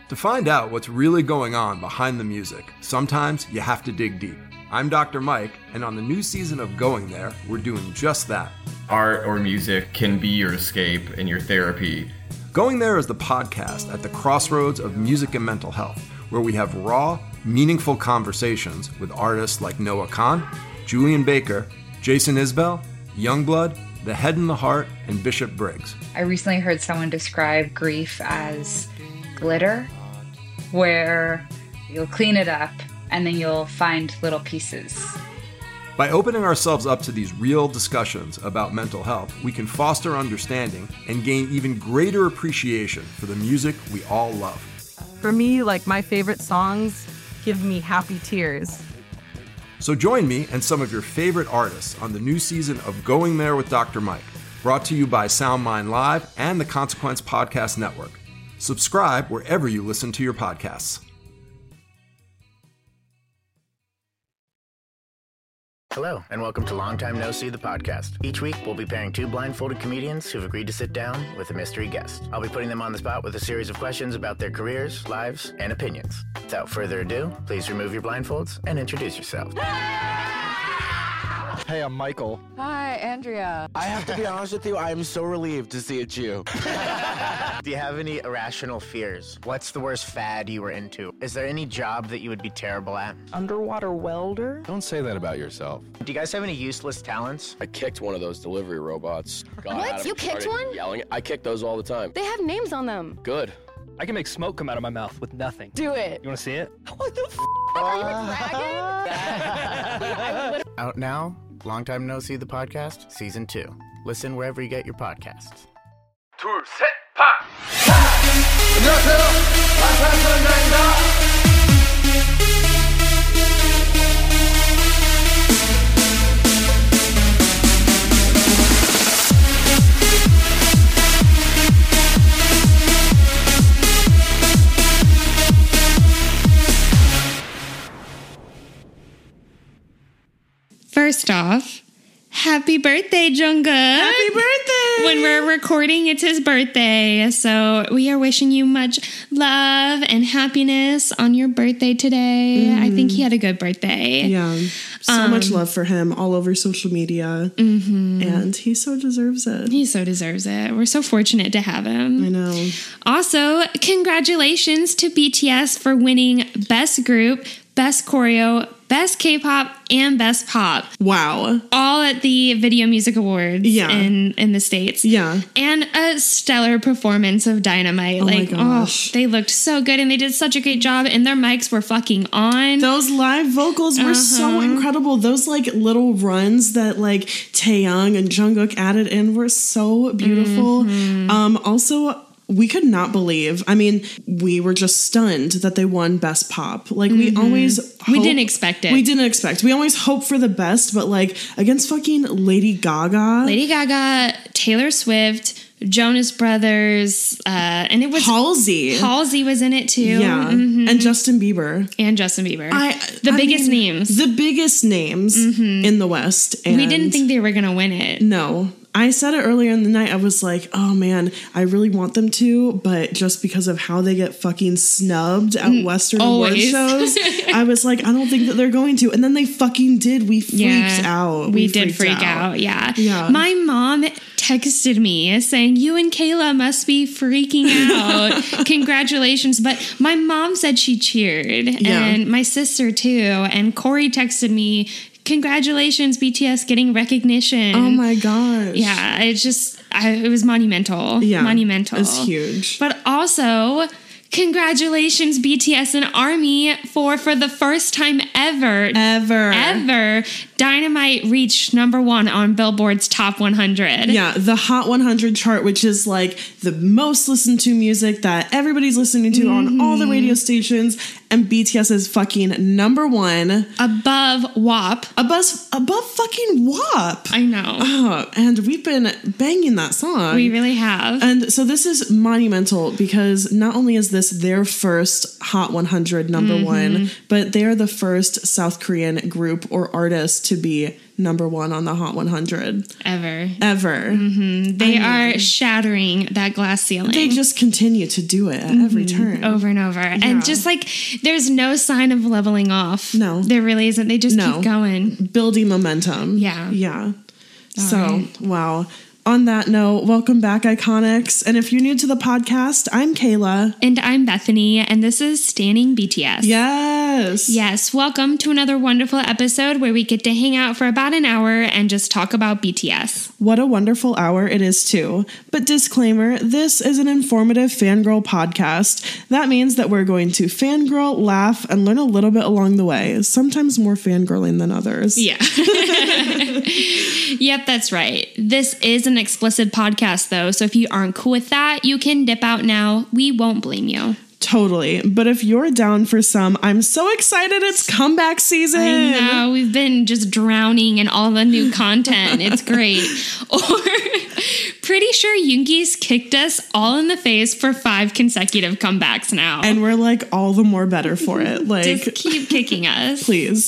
To find out what's really going on behind the music, sometimes you have to dig deep. I'm Dr. Mike, and on the new season of Going There, we're doing just that. Art or music can be your escape and your therapy. Going There is the podcast at the crossroads of music and mental health, where we have raw, meaningful conversations with artists like Noah Kahn, Julian Baker, Jason Isbell, Youngblood, The Head and the Heart, and Bishop Briggs. I recently heard someone describe grief as glitter, where you'll clean it up and then you'll find little pieces. By opening ourselves up to these real discussions about mental health, we can foster understanding and gain even greater appreciation for the music we all love. For me, my favorite songs give me happy tears. So join me and some of your favorite artists on the new season of Going There with Dr. Mike, brought to you by SoundMind Live and the Consequence Podcast Network. Subscribe wherever you listen to your podcasts. Hello, and welcome to Long Time No See, the podcast. Each week, we'll be pairing two blindfolded comedians who've agreed to sit down with a mystery guest. I'll be putting them on the spot with a series of questions about their careers, lives, and opinions. Without further ado, please remove your blindfolds and introduce yourselves. Hey, I'm Michael. Hi, Andrea. I have to be honest with you, I am so relieved to see it's you. Do you have any irrational fears? What's the worst fad you were into? Is there any job that you would be terrible at? Underwater welder? Don't say that about yourself. Do you guys have any useless talents? I kicked one of those delivery robots. What? You kicked one? Yelling. I kick those all the time. They have names on them. Good. I can make smoke come out of my mouth with nothing. Do it. You want to see it? What the f***? Are you a dragon? Out now, Long Time No See, the podcast, Season 2. Listen wherever you get your podcasts. 둘, 셋, 파! First off, happy birthday, Jungkook. Happy birthday! When we're recording, it's his birthday. So we are wishing you much love and happiness on your birthday today. I think he had a good birthday. Yeah. So much love for him all over social media. And he so deserves it. He so deserves it. We're so fortunate to have him. I know. Also, congratulations to BTS for winning Best Group, Best Choreo, Best K-Pop, and Best Pop. Wow. All at the Video Music Awards in the States. Yeah. And a stellar performance of Dynamite. Oh my gosh. They looked so good and they did such a great job and their mics were fucking on. Those live vocals were so incredible. Those little runs that Taeyang and Jungkook added in were so beautiful. Also, we could not believe. I mean, we were just stunned that they won Best Pop. We always hope, we didn't expect it. We didn't expect. We always hope for the best, but against fucking Lady Gaga, Taylor Swift, Jonas Brothers, and it was Halsey. Halsey was in it too. Yeah. And Justin Bieber. The biggest names. The biggest names in the West. And we didn't think they were going to win it. No. I said it earlier in the night. I was like, oh man, I really want them to, but just because of how they get fucking snubbed at Western award shows, I was like, I don't think that they're going to. And then they fucking did. We freaked out. We did freak out. Yeah. My mom texted me saying, you and Kayla must be freaking out. Congratulations. But my mom said she cheered and my sister too. And Corey texted me, congratulations, BTS getting recognition. Oh my gosh. Yeah, it was monumental. Yeah. Monumental. It's huge. But also, congratulations, BTS and ARMY, for the first time ever, Dynamite reached #1 on Billboard's Top 100. Yeah, the Hot 100 chart, which is the most listened to music that everybody's listening to on all the radio stations. And BTS is fucking #1. Above WAP. Above fucking WAP. I know. And we've been banging that song. We really have. And so this is monumental because not only is this their first Hot 100 #1, but they are the first South Korean group or artist to be #1 on the Hot 100. Ever. They are shattering that glass ceiling. They just continue to do it at every turn. Over and over. Yeah. And just like, there's no sign of leveling off. No. There really isn't. They just keep going. Building momentum. Yeah. Yeah. Wow. On that note, welcome back, Iconics. And if you're new to the podcast, I'm Kayla. And I'm Bethany, and this is Standing BTS. Yes. Yes, welcome to another wonderful episode where we get to hang out for about an hour and just talk about BTS. What a wonderful hour it is, too. But disclaimer, this is an informative fangirl podcast. That means that we're going to fangirl, laugh, and learn a little bit along the way. Sometimes more fangirling than others. Yeah. Yep, that's right. This is an explicit podcast, though, so if you aren't cool with that, you can dip out now. We won't blame you. Totally. But if you're down for some, I'm so excited it's comeback season. I know. We've been just drowning in all the new content. It's great. Or pretty sure Yoongi's kicked us all in the face for 5 consecutive comebacks now. And we're like all the more better for it. Like, just keep kicking us. Please.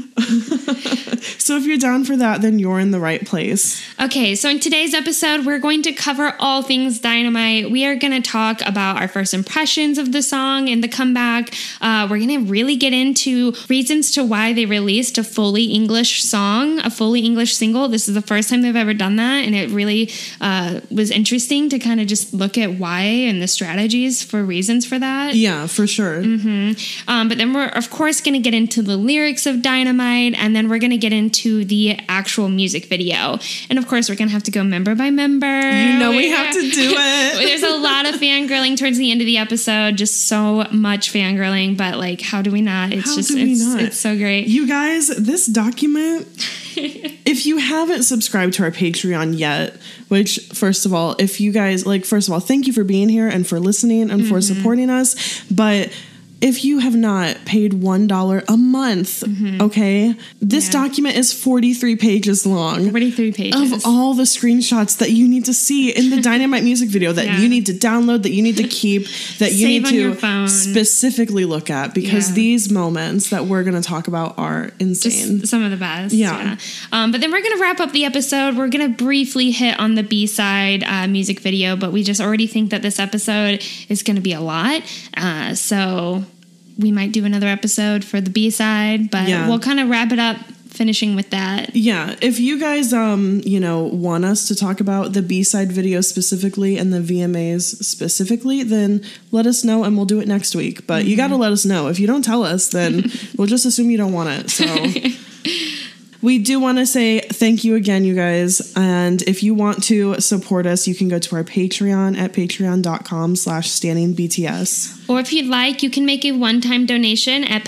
So if you're down for that, then you're in the right place. Okay, so in today's episode, we're going to cover all things Dynamite. We are going to talk about our first impressions of the song and the comeback. We're going to really get into reasons to why they released a fully English song, a fully English single. This is the first time they've ever done that, and it really was interesting to kind of just look at why and the strategies for reasons for that. Yeah, for sure. But then we're, of course, going to get into the lyrics of Dynamite, and then we're going to get into the actual music video. And of course, we're going to have to go member by member. You know we have to do it. There's a lot of fangirling towards the end of the episode, just so much fangirling, but like, how do we not? It's so great. You guys, this document, if you haven't subscribed to our Patreon yet, which, first of all, if you guys, first of all, thank you for being here and for listening and for supporting us. But if you have not paid $1 a month, okay, this document is 43 pages long. 43 pages. Of all the screenshots that you need to see in the Dynamite music video that you need to download, that you need to keep, that you need to specifically look at, because these moments that we're going to talk about are insane. Just some of the best. Yeah. But then we're going to wrap up the episode. We're going to briefly hit on the B-side music video, but we just already think that this episode is going to be a lot. So we might do another episode for the B-side, but we'll kind of wrap it up finishing with that. Yeah. If you guys, want us to talk about the B-side video specifically and the VMAs specifically, then let us know and we'll do it next week. But you got to let us know. If you don't tell us, then we'll just assume you don't want it. So we do want to say thank you again, you guys. And if you want to support us, you can go to our Patreon at patreon.com/standingbts. Or if you'd like, you can make a one-time donation at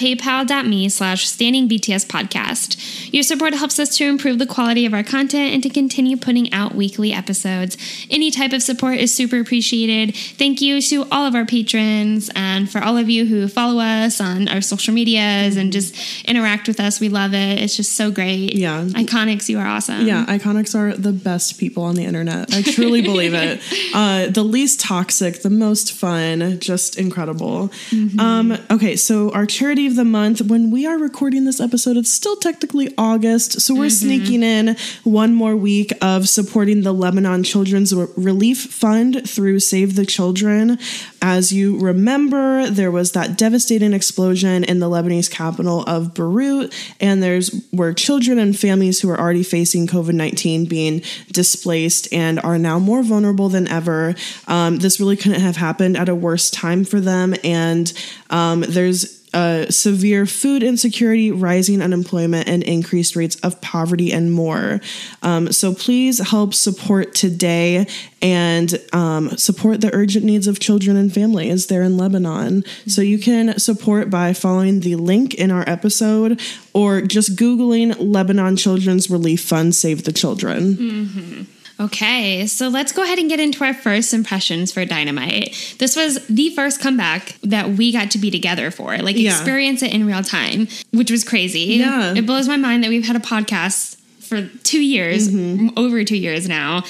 paypal.me/standingbtspodcast. Your support helps us to improve the quality of our content and to continue putting out weekly episodes. Any type of support is super appreciated. Thank you to all of our patrons and for all of you who follow us on our social medias and just interact with us. We love it. It's just so great. Yeah. Iconics, you are awesome. Yeah, Iconics are the best people on the internet. I truly believe it. The least toxic, the most fun, just incredible. Okay, so our charity of the month, when we are recording this episode, it's still technically August, so we're sneaking in one more week of supporting the Lebanon Children's Relief Fund through Save the Children. As you remember, there was that devastating explosion in the Lebanese capital of Beirut, and were children and families who are already facing COVID-19 being displaced and are now more vulnerable than ever. This really couldn't have happened at a worse time for them. And there's severe food insecurity, rising unemployment, and increased rates of poverty and more. So please help support today and support the urgent needs of children and families there in Lebanon. So you can support by following the link in our episode or just Googling Lebanon Children's Relief Fund Save the Children. Okay, so let's go ahead and get into our first impressions for Dynamite. This was the first comeback that we got to be together for, experience it in real time, which was crazy. Yeah. It blows my mind that we've had a podcast for 2 years, over 2 years now.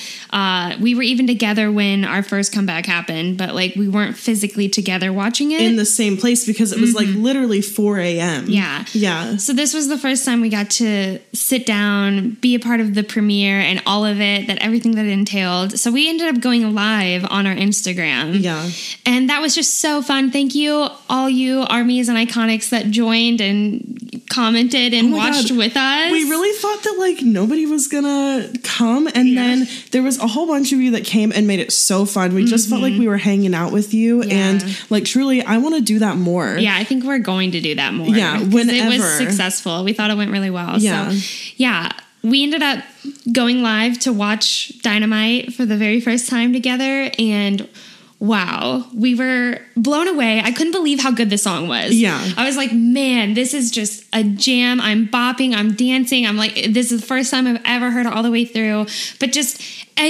We were even together when our first comeback happened, but like we weren't physically together watching it in the same place because it was like literally 4 a.m. Yeah. Yeah. So this was the first time we got to sit down, be a part of the premiere and all of it, that everything that it entailed. So we ended up going live on our Instagram. Yeah. And that was just so fun. Thank you, all you Armies and Iconics that joined and commented and watched with us. We really thought that like nobody was gonna come, and then there was a whole bunch of you that came and made it so fun. We just felt like we were hanging out with you, and like truly, I want to do that more. Yeah, I think we're going to do that more. Yeah, whenever. It was successful. We thought it went really well. Yeah. So, yeah. We ended up going live to watch Dynamite for the very first time together, and wow, we were blown away. I couldn't believe how good the song was. Yeah. I was like, man, this is just a jam. I'm bopping, I'm dancing. I'm like, this is the first time I've ever heard it all the way through. But just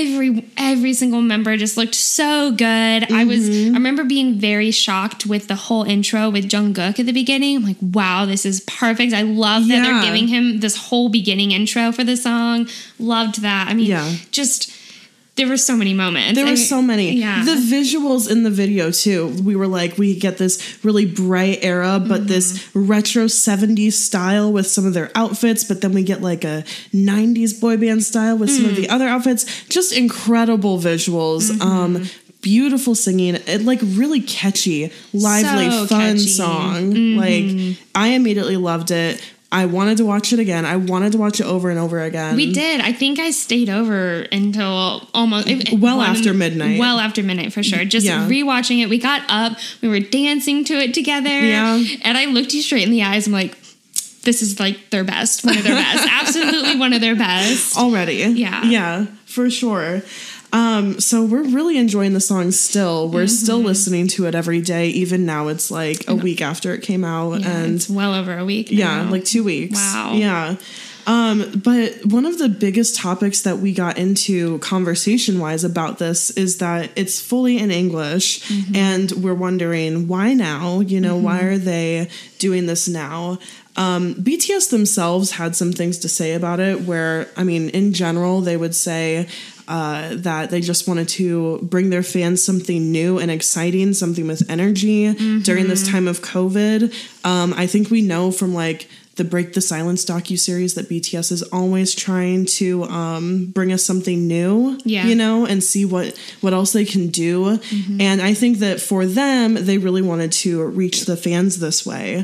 every single member just looked so good. I remember being very shocked with the whole intro with Jungkook at the beginning. I'm like, wow, this is perfect. I love that they're giving him this whole beginning intro for the song. Loved that. I mean, just... There were so many moments. There were so many. Yeah. The visuals in the video, too. We were like, we get this really bright era, but this retro 70s style with some of their outfits. But then we get like a 90s boy band style with some of the other outfits. Just incredible visuals. Beautiful singing. It like really catchy, lively, So fun catchy. song. Like, I immediately loved it. I wanted to watch it again. I wanted to watch it over and over again. We did. I think I stayed over until almost... after midnight. Well after midnight, for sure. Just rewatching it. We got up. We were dancing to it together. Yeah. And I looked you straight in the eyes. I'm like, this is like their best. One of their best. Absolutely one of their best. Already. Yeah. Yeah, for sure. So we're really enjoying the song still. We're still listening to it every day. Even now it's like a week after it came out. Yeah, and it's well over a week now. Like 2 weeks. Wow. Yeah. But one of the biggest topics that we got into conversation-wise about this is that it's fully in English, and we're wondering, why now? You know, why are they doing this now? BTS themselves had some things to say about it where, I mean, in general, they would say that they just wanted to bring their fans something new and exciting, something with energy during this time of COVID. I think we know from like the Break the Silence docuseries that BTS is always trying to bring us something new, you know, and see what else they can do. And I think that for them, they really wanted to reach the fans this way.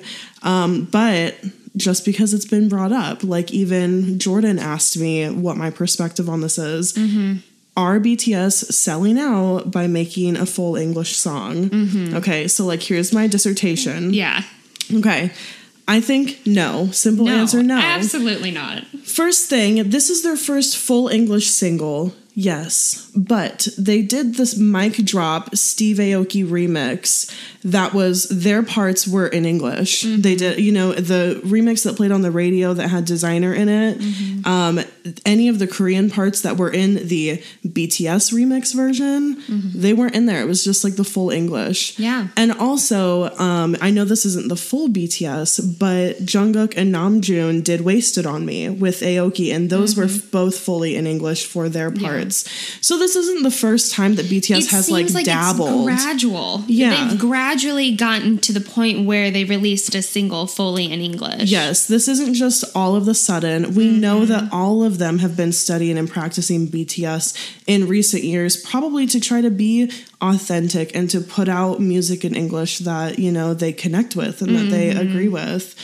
But just because it's been brought up, like even Jordan asked me what my perspective on this is. Are BTS selling out by making a full English song? Okay, so like here's my dissertation. Yeah. Okay. I think no. Simple answer, no. Absolutely not. First thing, this is their first full English single. Yes, but they did this mic drop Steve Aoki remix that was, their parts were in English. They did, you know, the remix that played on the radio that had Designer in it. Any of the Korean parts that were in the BTS remix version, they weren't in there. It was just like the full English. Yeah. And also, I know this isn't the full BTS, but Jungkook and Namjoon did Wasted on Me with Aoki, and those were both fully in English for their parts. So this isn't the first time that BTS has like dabbled. It's gradual. Yeah. They've gradually gotten to the point where they released a single fully in English. Yes, this isn't just all of the sudden. We know that all of them have been studying and practicing BTS in recent years, probably to try to be authentic and to put out music in English that, you know, they connect with and that they agree with.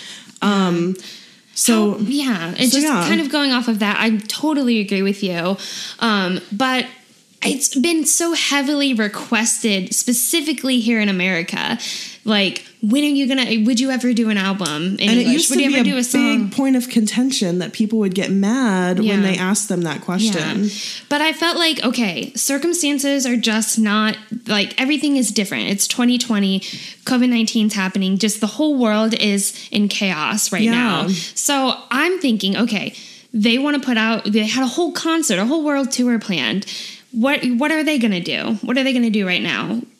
Kind of going off of that, I totally agree with you. But it's been so heavily requested, specifically here in America. Like, when are you would you ever do an album in English? And it used to would you be ever do a song? big point of contention that people would get mad when they asked them that question. Yeah. But I felt like, okay, circumstances are just not, like, everything is different. It's 2020, COVID-19's happening, just the whole world is in chaos right now. So I'm thinking, okay, they want to put out, they had a whole concert, a whole world tour planned. What are they going to do? What are they going to do right now?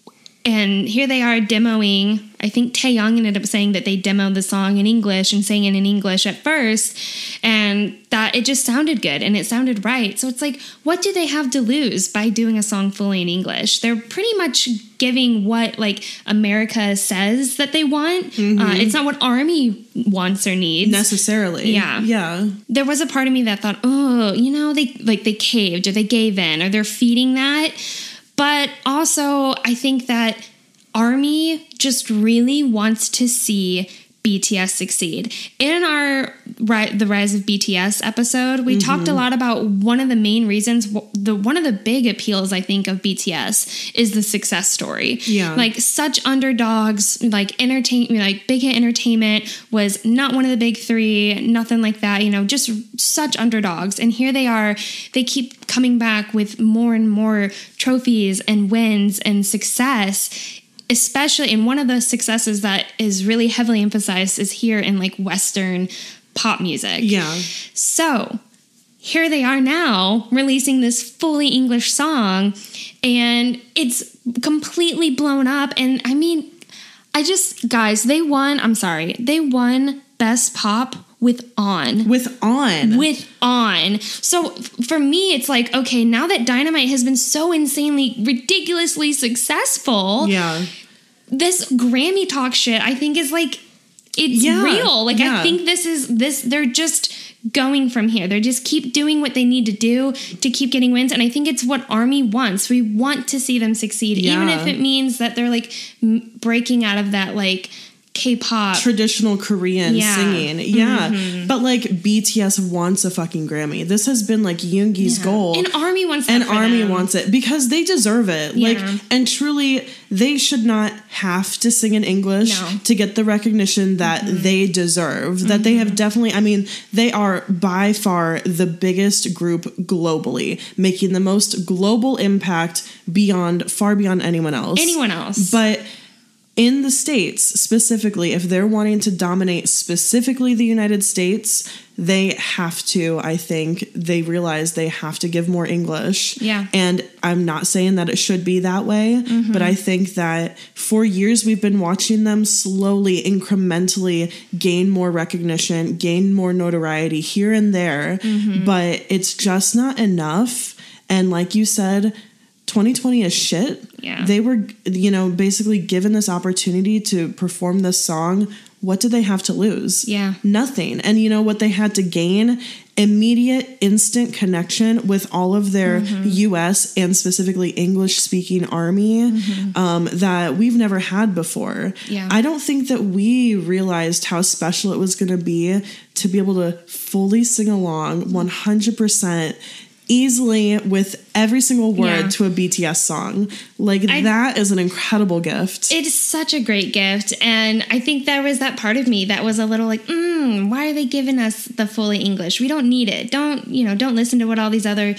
And here they are demoing. I think Taeyong ended up saying that they demoed the song in English and sang it in English at first, and that it just sounded good and it sounded right. So it's like, what do they have to lose by doing a song fully in English? They're pretty much giving what like America says that they want. It's not what ARMY wants or needs necessarily. Yeah. There was a part of me that thought, oh, you know, they caved or they gave in or they're feeding that. But also, I think that ARMY just really wants to see BTS succeed. In our The Rise of BTS episode, we talked a lot about one of the main reasons, one of the big appeals, I think, of BTS is the success story. Yeah. Like, such underdogs, like Big Hit Entertainment was not one of the big three, nothing like that, you know, just such underdogs. And here they are, they keep coming back with more and more trophies and wins and success. Especially in one of the successes that is really heavily emphasized is here in like Western pop music. Yeah. So here they are now releasing this fully English song and it's completely blown up. And I mean, guys, they won Best Pop with On. So for me, it's like, okay, now that Dynamite has been so insanely, ridiculously successful, this Grammy talk shit, I think is like, it's real. Like, I think they're just going from here. They just keep doing what they need to do to keep getting wins. And I think it's what ARMY wants. We want to see them succeed, even if it means that they're like breaking out of that like K-pop traditional Korean singing. But like BTS wants a fucking Grammy. This has been like Yoongi's goal, and ARMY wants that, and ARMY wants it because they deserve it. Like, and truly they should not have to sing in English to get the recognition that they deserve, that they have definitely. I mean, they are by far the biggest group globally, making the most global impact far beyond anyone else. But in the States, specifically, if they're wanting to dominate specifically the United States, they have to, I think, they realize they have to give more English. Yeah. And I'm not saying that it should be that way, but I think that for years we've been watching them slowly, incrementally gain more recognition, gain more notoriety here and there, but it's just not enough. And like you said, 2020 is shit. Yeah. They were, basically given this opportunity to perform this song. What did they have to lose? Yeah. Nothing. And you know what they had to gain? Immediate, instant connection with all of their US and specifically English-speaking ARMY that we've never had before. Yeah. I don't think that we realized how special it was going to be able to fully sing along 100% easily with every single word to a BTS song. Like, that is an incredible gift. It is such a great gift. And I think there was that part of me that was a little like, why are they giving us the fully English? We don't need it. Don't listen to what all these other,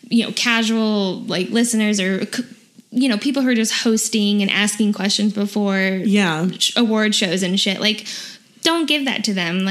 casual like listeners or, people who are just hosting and asking questions before award shows and shit. Like, don't give that to them.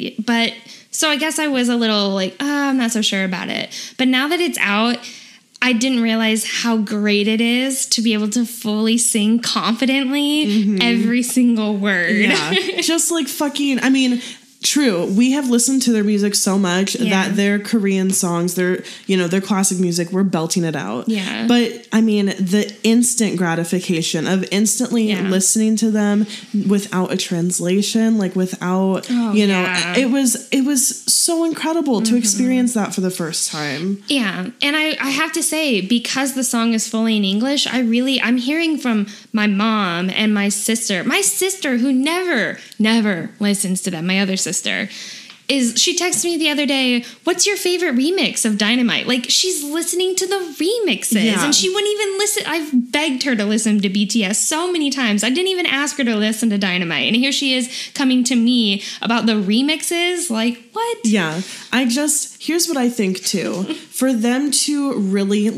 So I guess I was a little like, I'm not so sure about it. But now that it's out, I didn't realize how great it is to be able to fully sing confidently every single word. Yeah. Just like fucking, I mean, true. We have listened to their music so much that their Korean songs, their classic music, we're belting it out. Yeah. But I mean, the instant gratification of instantly listening to them without a translation, like without, it was so incredible to experience that for the first time. Yeah. And I have to say, because the song is fully in English, I'm hearing from my mom and my sister who never listens to them, my other sister, she texted me the other day, what's your favorite remix of Dynamite? Like, she's listening to the remixes and she wouldn't even listen. I've begged her to listen to BTS so many times. I didn't even ask her to listen to Dynamite. And here she is coming to me about the remixes. Like, what? Yeah. Here's what I think too. For them to really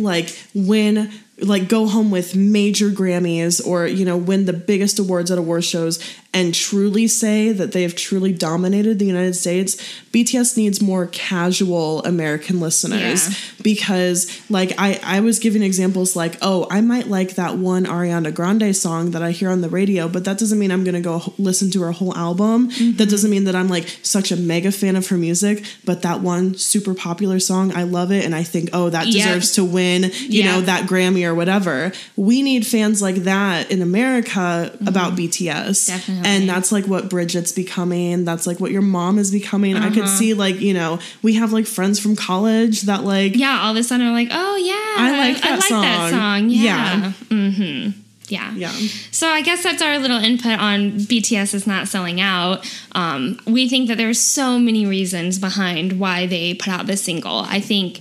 go home with major Grammys or, win the biggest awards at award shows and truly say that they have truly dominated the United States, BTS needs more casual American listeners. Yeah. Because, like, I was giving examples like, oh, I might like that one Ariana Grande song that I hear on the radio, but that doesn't mean I'm going to go listen to her whole album. Mm-hmm. That doesn't mean that I'm, like, such a mega fan of her music, but that one super popular song, I love it, and I think, oh, that deserves to win, you know, that Grammy or whatever. We need fans like that in America about BTS. Definitely. And that's, like, what Bridget's becoming. That's, like, what your mom is becoming. I could see, like, you know, we have, like, friends from college that, like... Yeah, all of a sudden are like, oh, yeah. I like that song. Yeah. Mm-hmm. Yeah. So I guess that's our little input on BTS is not selling out. We think that there's so many reasons behind why they put out this single. I think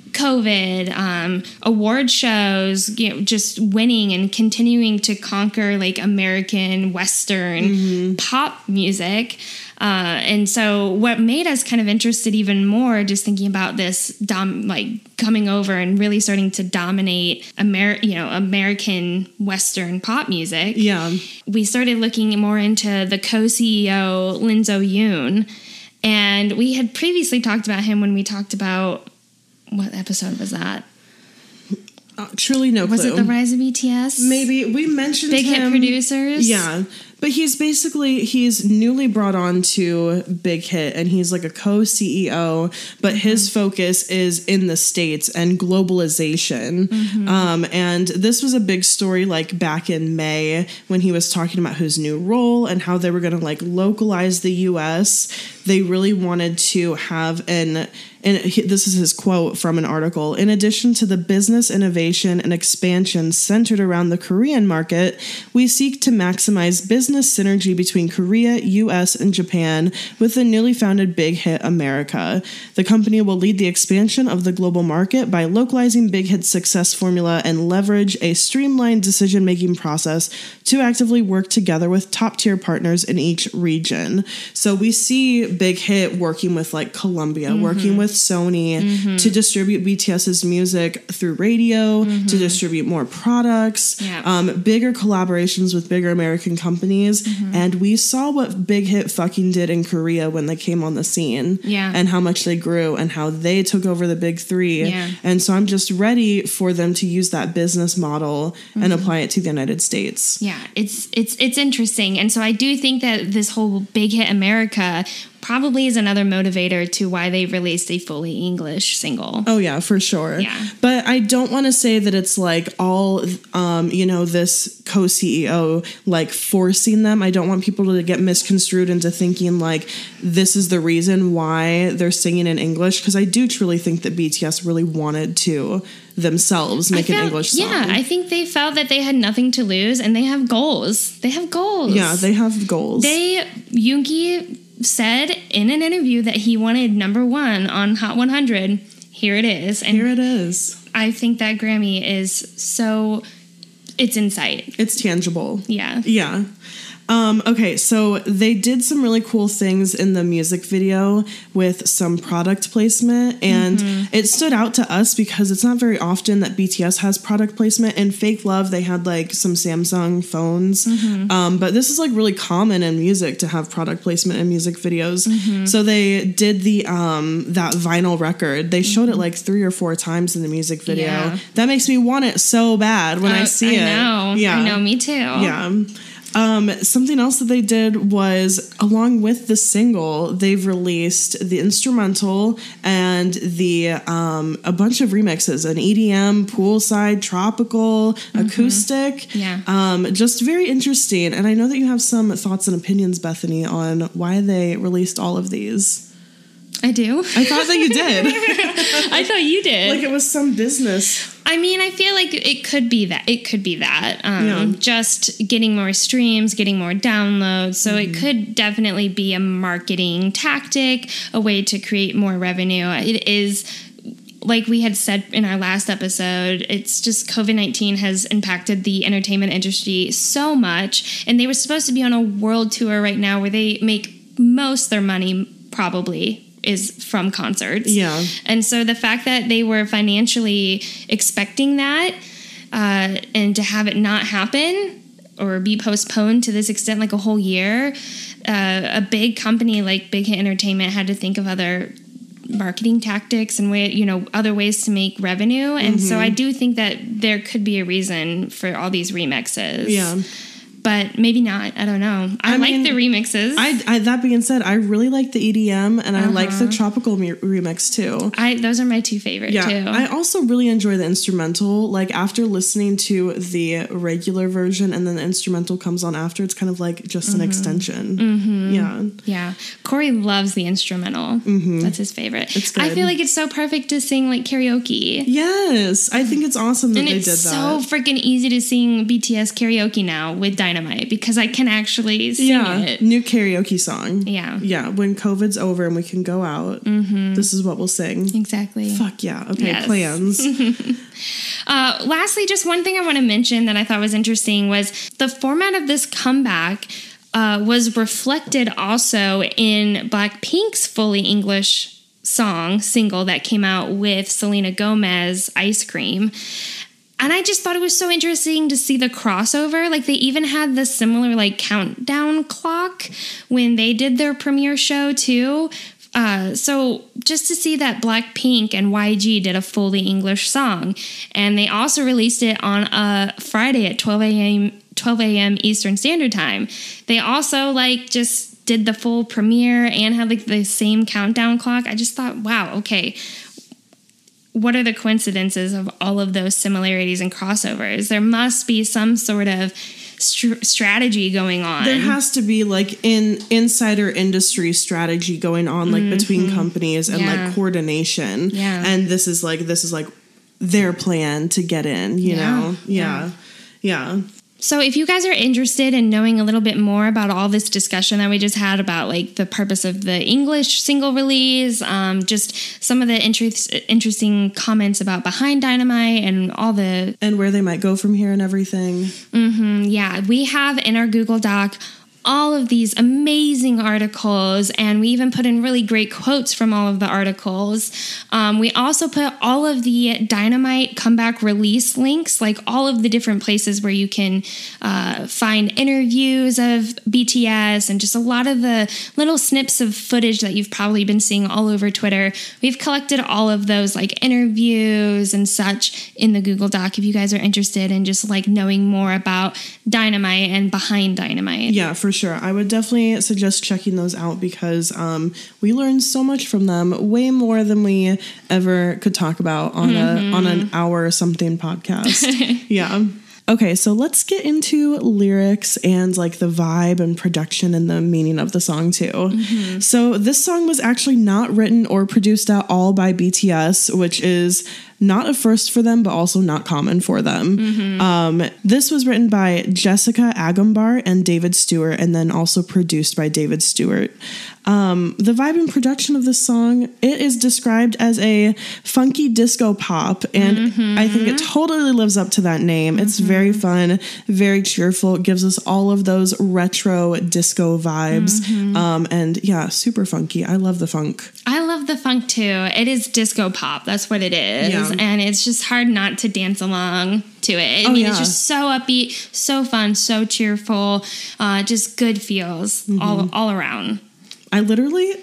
COVID, award shows, you know, just winning and continuing to conquer like American Western pop music. And so what made us kind of interested even more, just thinking about this, coming over and really starting to dominate American Western pop music. Yeah. We started looking more into the co-CEO, Lin Yoon. And we had previously talked about him when we talked about, what episode was that? Truly no clue. Was it The Rise of BTS? Maybe. We mentioned Big him. Hit Producers? Yeah. But he's newly brought on to Big Hit, and he's like a co-CEO, but his focus is in the States and globalization. And this was a big story like back in May when he was talking about his new role and how they were going to like localize the US. They really wanted to have this is his quote from an article. In addition to the business innovation and expansion centered around the Korean market, we seek to maximize business synergy between Korea, US, and Japan with the newly founded Big Hit America. The company will lead the expansion of the global market by localizing Big Hit's success formula and leverage a streamlined decision-making process to actively work together with top-tier partners in each region. So we see Big Hit working with like Columbia, working with Sony to distribute BTS's music through radio, to distribute more products, bigger collaborations with bigger American companies. And we saw what Big Hit fucking did in Korea when they came on the scene and how much they grew and how they took over the big three. And so I'm just ready for them to use that business model and apply it to the United States. Yeah, it's interesting. And so I do think that this whole Big Hit America probably is another motivator to why they released a fully English single. Oh yeah, for sure. Yeah. But I don't want to say that it's like all, this co-CEO like forcing them. I don't want people to get misconstrued into thinking like this is the reason why they're singing in English. Because I do truly think that BTS really wanted to themselves make an English song. Yeah, I think they felt that they had nothing to lose and they have goals. Yeah, they have goals. Yoongi said in an interview that he wanted #1 on Hot 100. Here it is. And here it is. I think that Grammy is it's in sight. It's tangible. Yeah. Yeah. Okay, so they did some really cool things in the music video with some product placement, and it stood out to us because it's not very often that BTS has product placement. In Fake Love, they had like some Samsung phones, but this is like really common in music to have product placement in music videos. So they did that vinyl record. They showed it like 3 or 4 times in the music video. Yeah. That makes me want it so bad when I see it. I know. Yeah. I know, me too. Yeah. Something else that they did was, along with the single, they've released the instrumental and a bunch of remixes, an EDM, poolside, tropical, acoustic. Yeah. Just very interesting. And I know that you have some thoughts and opinions, Bethany, on why they released all of these. I do. I thought that you did. I thought you did. Like it was some business. I mean, I feel like it could be that. Just getting more streams, getting more downloads. So it could definitely be a marketing tactic, a way to create more revenue. It is, like we had said in our last episode, it's just COVID-19 has impacted the entertainment industry so much. And they were supposed to be on a world tour right now where they make most their money probably is from concerts. Yeah. And so the fact that they were financially expecting that and to have it not happen or be postponed to this extent, like a whole year, a big company like Big Hit Entertainment had to think of other marketing tactics and other ways to make revenue. And so I do think that there could be a reason for all these remixes. Yeah. But maybe not. I don't know. I like the remixes. That being said, I really like the EDM and I like the tropical remix too. Those are my two favorite too. I also really enjoy the instrumental. Like after listening to the regular version and then the instrumental comes on after, it's kind of like just an extension. Yeah. Corey loves the instrumental. That's his favorite. It's good. I feel like it's so perfect to sing like karaoke. Yes. I think it's awesome that they did that. And it's so freaking easy to sing BTS karaoke now with Dynamite because I can actually sing it. New karaoke song. Yeah. Yeah. When COVID's over and we can go out, this is what we'll sing. Exactly. Fuck yeah. Okay, plans. Lastly, just one thing I want to mention that I thought was interesting was the format of this comeback was reflected also in Blackpink's fully English single that came out with Selena Gomez, Ice Cream. And I just thought it was so interesting to see the crossover. Like they even had the similar like countdown clock when they did their premiere show too. So just to see that Blackpink and YG did a fully English song. And they also released it on a Friday at 12 a.m. Eastern Standard Time. They also like just did the full premiere and had like the same countdown clock. I just thought, wow, okay. What are the coincidences of all of those similarities and crossovers? There must be some sort of strategy going on. There has to be like insider industry strategy going on, like between companies and like coordination. Yeah. And this is like their plan to get in, you know? Yeah. So if you guys are interested in knowing a little bit more about all this discussion that we just had about like the purpose of the English single release, just some of the interesting comments about Behind Dynamite and and where they might go from here and everything. Yeah, we have in our Google Doc all of these amazing articles, and we even put in really great quotes from all of the articles. We also put all of the Dynamite comeback release links, like all of the different places where you can find interviews of BTS and just a lot of the little snips of footage that you've probably been seeing all over Twitter. We've collected all of those like interviews and such in the Google Doc if you guys are interested in just like knowing more about Dynamite and Behind Dynamite. Yeah, for sure. I would definitely suggest checking those out because we learned so much from them, way more than we ever could talk about on an hour something podcast. Yeah. Okay, so let's get into lyrics and like the vibe and production and the meaning of the song too. So this song was actually not written or produced at all by BTS, which is not a first for them, but also not common for them. This was written by Jessica Agumbar and David Stewart, and then also produced by David Stewart. The vibe and production of this song, it is described as a funky disco pop, and I think it totally lives up to that name. It's very fun, very cheerful. It gives us all of those retro disco vibes, and yeah, super funky. I love the funk. I love the funk too. It is disco pop. That's what it is. And it's just hard not to dance along to it. I mean, it's just so upbeat, so fun, so cheerful, just good feels all around. I literally,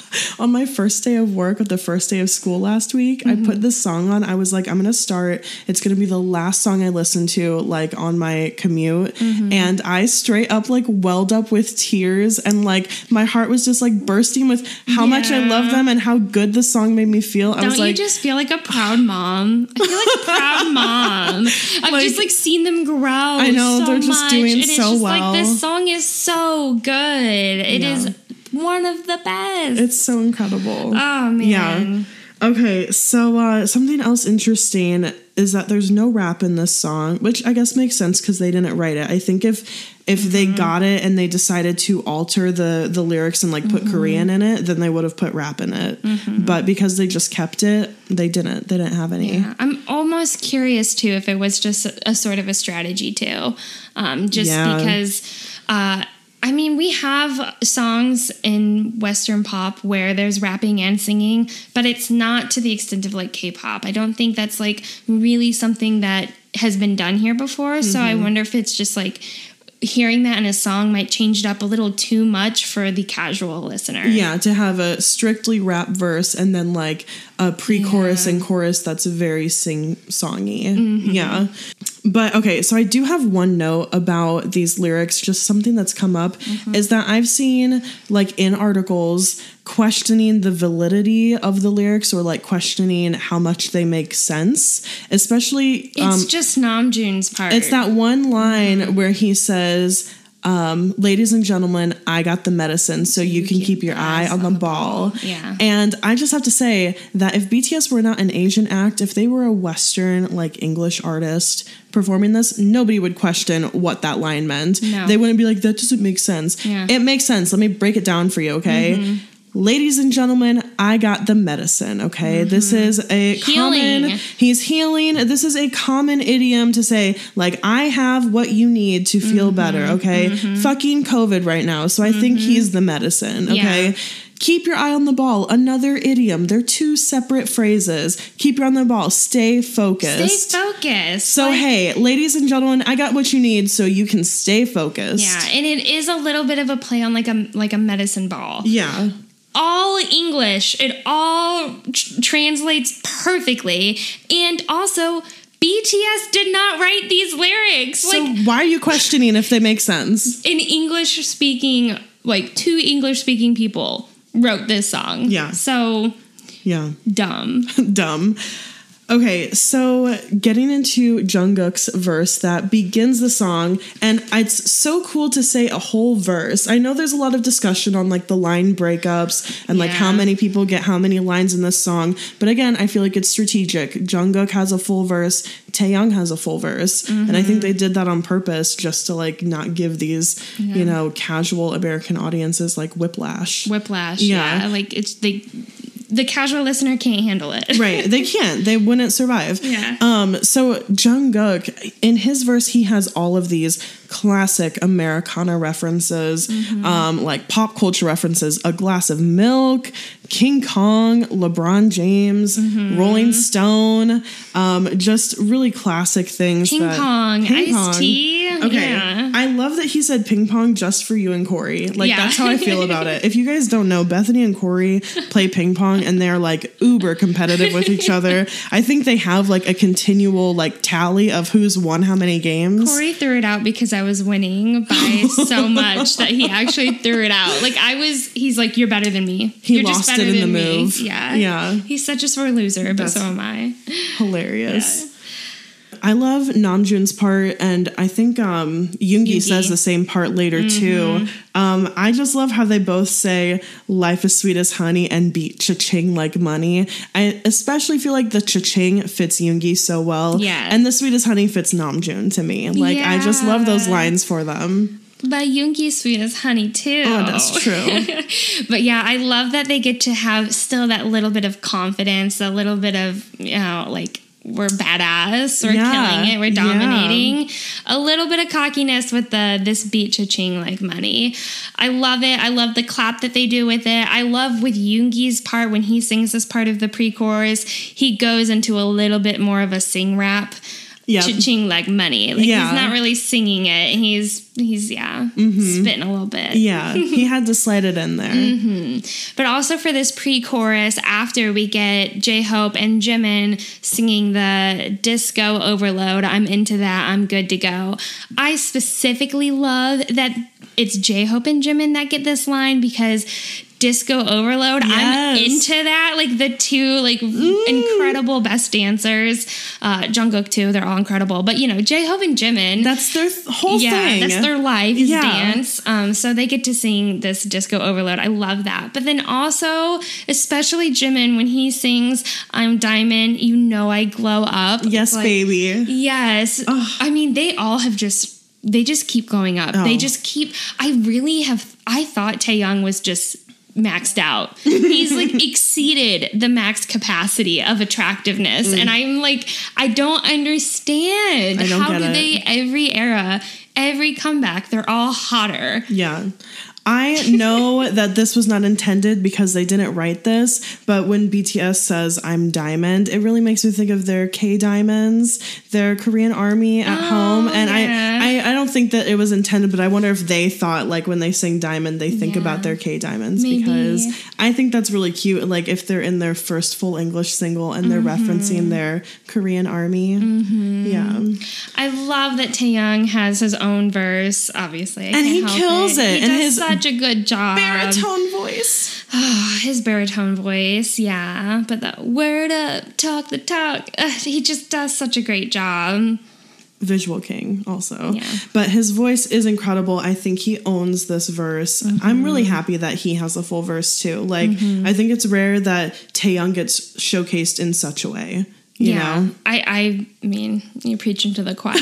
on my first day of work, or the first day of school last week, I put this song on. I was like, I'm going to start. It's going to be the last song I listen to, like, on my commute. And I straight up, like, welled up with tears. And, like, my heart was just, like, bursting with how much I love them and how good the song made me feel. I was like, you just feel like a proud mom? I feel like a proud mom. I've like, just, like, seen them grow. I know, they're just doing so well. Like, this song is so good. It is one of the best. It's so incredible. Oh, man. Yeah. Okay, so something else interesting is that there's no rap in this song, which I guess makes sense because they didn't write it. I think if they got it and they decided to alter the lyrics and like put Korean in it, then they would have put rap in it. But because they just kept it, they didn't. They didn't have any. Yeah. I'm almost curious too if it was just a sort of a strategy too, because. I mean, we have songs in Western pop where there's rapping and singing, but it's not to the extent of like K-pop. I don't think that's like really something that has been done here before. So I wonder if it's just like hearing that in a song might change it up a little too much for the casual listener. Yeah, to have a strictly rap verse and then like a pre-chorus and chorus that's very sing-songy. Mm-hmm. Yeah. But okay, so I do have one note about these lyrics, just something that's come up, is that I've seen like in articles questioning the validity of the lyrics or like questioning how much they make sense, especially it's just Namjoon's part. It's that one line where he says, ladies and gentlemen, I got the medicine so you can keep your eye on the ball. Yeah. And I just have to say that if BTS were not an Asian act, if they were a Western, like English artist performing this, nobody would question what that line meant. No. They wouldn't be like, that doesn't make sense. Yeah. It makes sense. Let me break it down for you, okay? Ladies and gentlemen, I got the medicine, okay? This is a common... He's healing. This is a common idiom to say, like, I have what you need to feel better, okay? Fucking COVID right now, so I think he's the medicine, okay? Yeah. Keep your eye on the ball. Another idiom. They're two separate phrases. Keep your eye on the ball. Stay focused. Stay focused. So, hey, ladies and gentlemen, I got what you need so you can stay focused. Yeah, and it is a little bit of a play on like a medicine ball. Yeah. All English. It all translates perfectly. And also, BTS did not write these lyrics. So why are you questioning if they make sense? In English speaking, like 2 English speaking people wrote this song. Yeah. So, yeah. Dumb. Dumb. Okay, so getting into Jungkook's verse that begins the song, and it's so cool to say a whole verse. I know there's a lot of discussion on like the line breakups and like how many people get how many lines in this song, but again, I feel like it's strategic. Jungkook has a full verse, Taehyung has a full verse, and I think they did that on purpose just to like not give these, you know, casual American audiences like whiplash. Yeah. Like the casual listener can't handle it. Right. They can't. They wouldn't survive. Yeah. So Jungkook, in his verse, he has all of these classic Americana references, like pop culture references, A Glass of Milk, King Kong, LeBron James, Rolling Stone, just really classic things. Ping pong, Ice-T. Okay. Yeah. I love that he said ping pong just for you and Corey. Like, that's how I feel about it. If you guys don't know, Bethany and Corey play ping pong and they're like uber competitive with each other. I think they have like a continual like tally of who's won how many games. Corey threw it out because I was winning by so much that he actually threw it out. Like he's like, you're better than me. He You're lost just better it in than the me. move. Yeah. He's such a sore loser, but so am I. Hilarious. Yeah. I love Namjoon's part, and I think Yoongi says the same part later too. I just love how they both say life is sweet as honey and beat cha-ching like money. I especially feel like the cha-ching fits Yoongi so well. Yeah. And the sweet as honey fits Namjoon to me. Like, I just love those lines for them. But Yoongi's sweet as honey too. Oh, that's true. But yeah, I love that they get to have still that little bit of confidence, a little bit of, you know, like, we're badass, we're killing it, we're dominating. A little bit of cockiness with this beat cha-ching like money. I love it. I love the clap that they do with it. I love with Yoongi's part when he sings this part of the pre-chorus, he goes into a little bit more of a sing rap. Cha-ching like money. Like he's not really singing it. He's spitting a little bit. Yeah, he had to slide it in there. But also for this pre-chorus, after we get J-Hope and Jimin singing the Disco Overload, I'm into that, I'm good to go. I specifically love that it's J-Hope and Jimin that get this line because Disco Overload, I'm into that. Like the two like incredible best dancers, Jungkook too, they're all incredible. But you know, J-Hope and Jimin, that's their whole thing. That's their life is dance. So they get to sing this Disco Overload. I love that. But then also, especially Jimin when he sings I'm Diamond, you know I glow up. Yes, like, baby. Yes. Ugh. I mean, they just keep going up. They just keep I thought Taehyung was just maxed out. He's like exceeded the max capacity of attractiveness. And I'm like, I don't understand. How do they every era every comeback, they're all hotter. Yeah. I know that this was not intended because they didn't write this, but when BTS says I'm Diamond, it really makes me think of their K-Diamonds, their Korean army at home. And I don't think that it was intended, but I wonder if they thought, like, when they sing Diamond, they think about their K-Diamonds. Maybe. Because I think that's really cute. Like, if they're in their first full English single and they're referencing their Korean army. Yeah. I love that Taehyung has his own verse, obviously. And he kills it. He does such a good job. Baritone voice. Oh, his baritone voice, yeah. But the word up, talk the talk. He just does such a great job. Visual king also. Yeah. But his voice is incredible. I think he owns this verse. I'm really happy that he has a full verse too. Like, I think it's rare that Taehyung gets showcased in such a way. You know? I mean, you're preaching to the choir.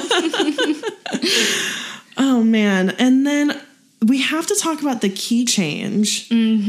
Oh, man. And then we have to talk about the key change.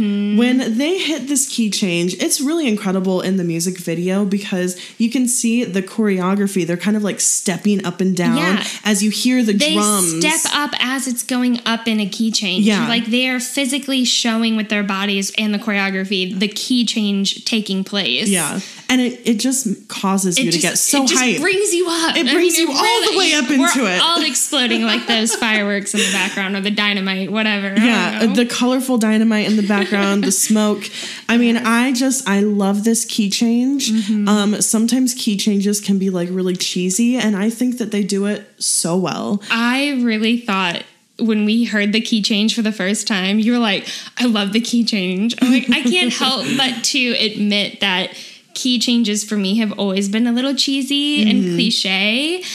When they hit this key change, it's really incredible in the music video because you can see the choreography. They're kind of like stepping up and down as you hear the drums. They step up as it's going up in a key change. Yeah. Like they are physically showing with their bodies and the choreography the key change taking place. Yeah. And it just causes you to get so hyped. It just brings you up. It brings you all the way up into it. We're all exploding like those fireworks in the background or the dynamite, whatever. Yeah, the colorful dynamite in the background, the smoke. I mean, I love this key change. Sometimes key changes can be like really cheesy, and I think that they do it so well. I really thought when we heard the key change for the first time, you were like, I love the key change. I'm like, I can't help but to admit that key changes for me have always been a little cheesy and cliche.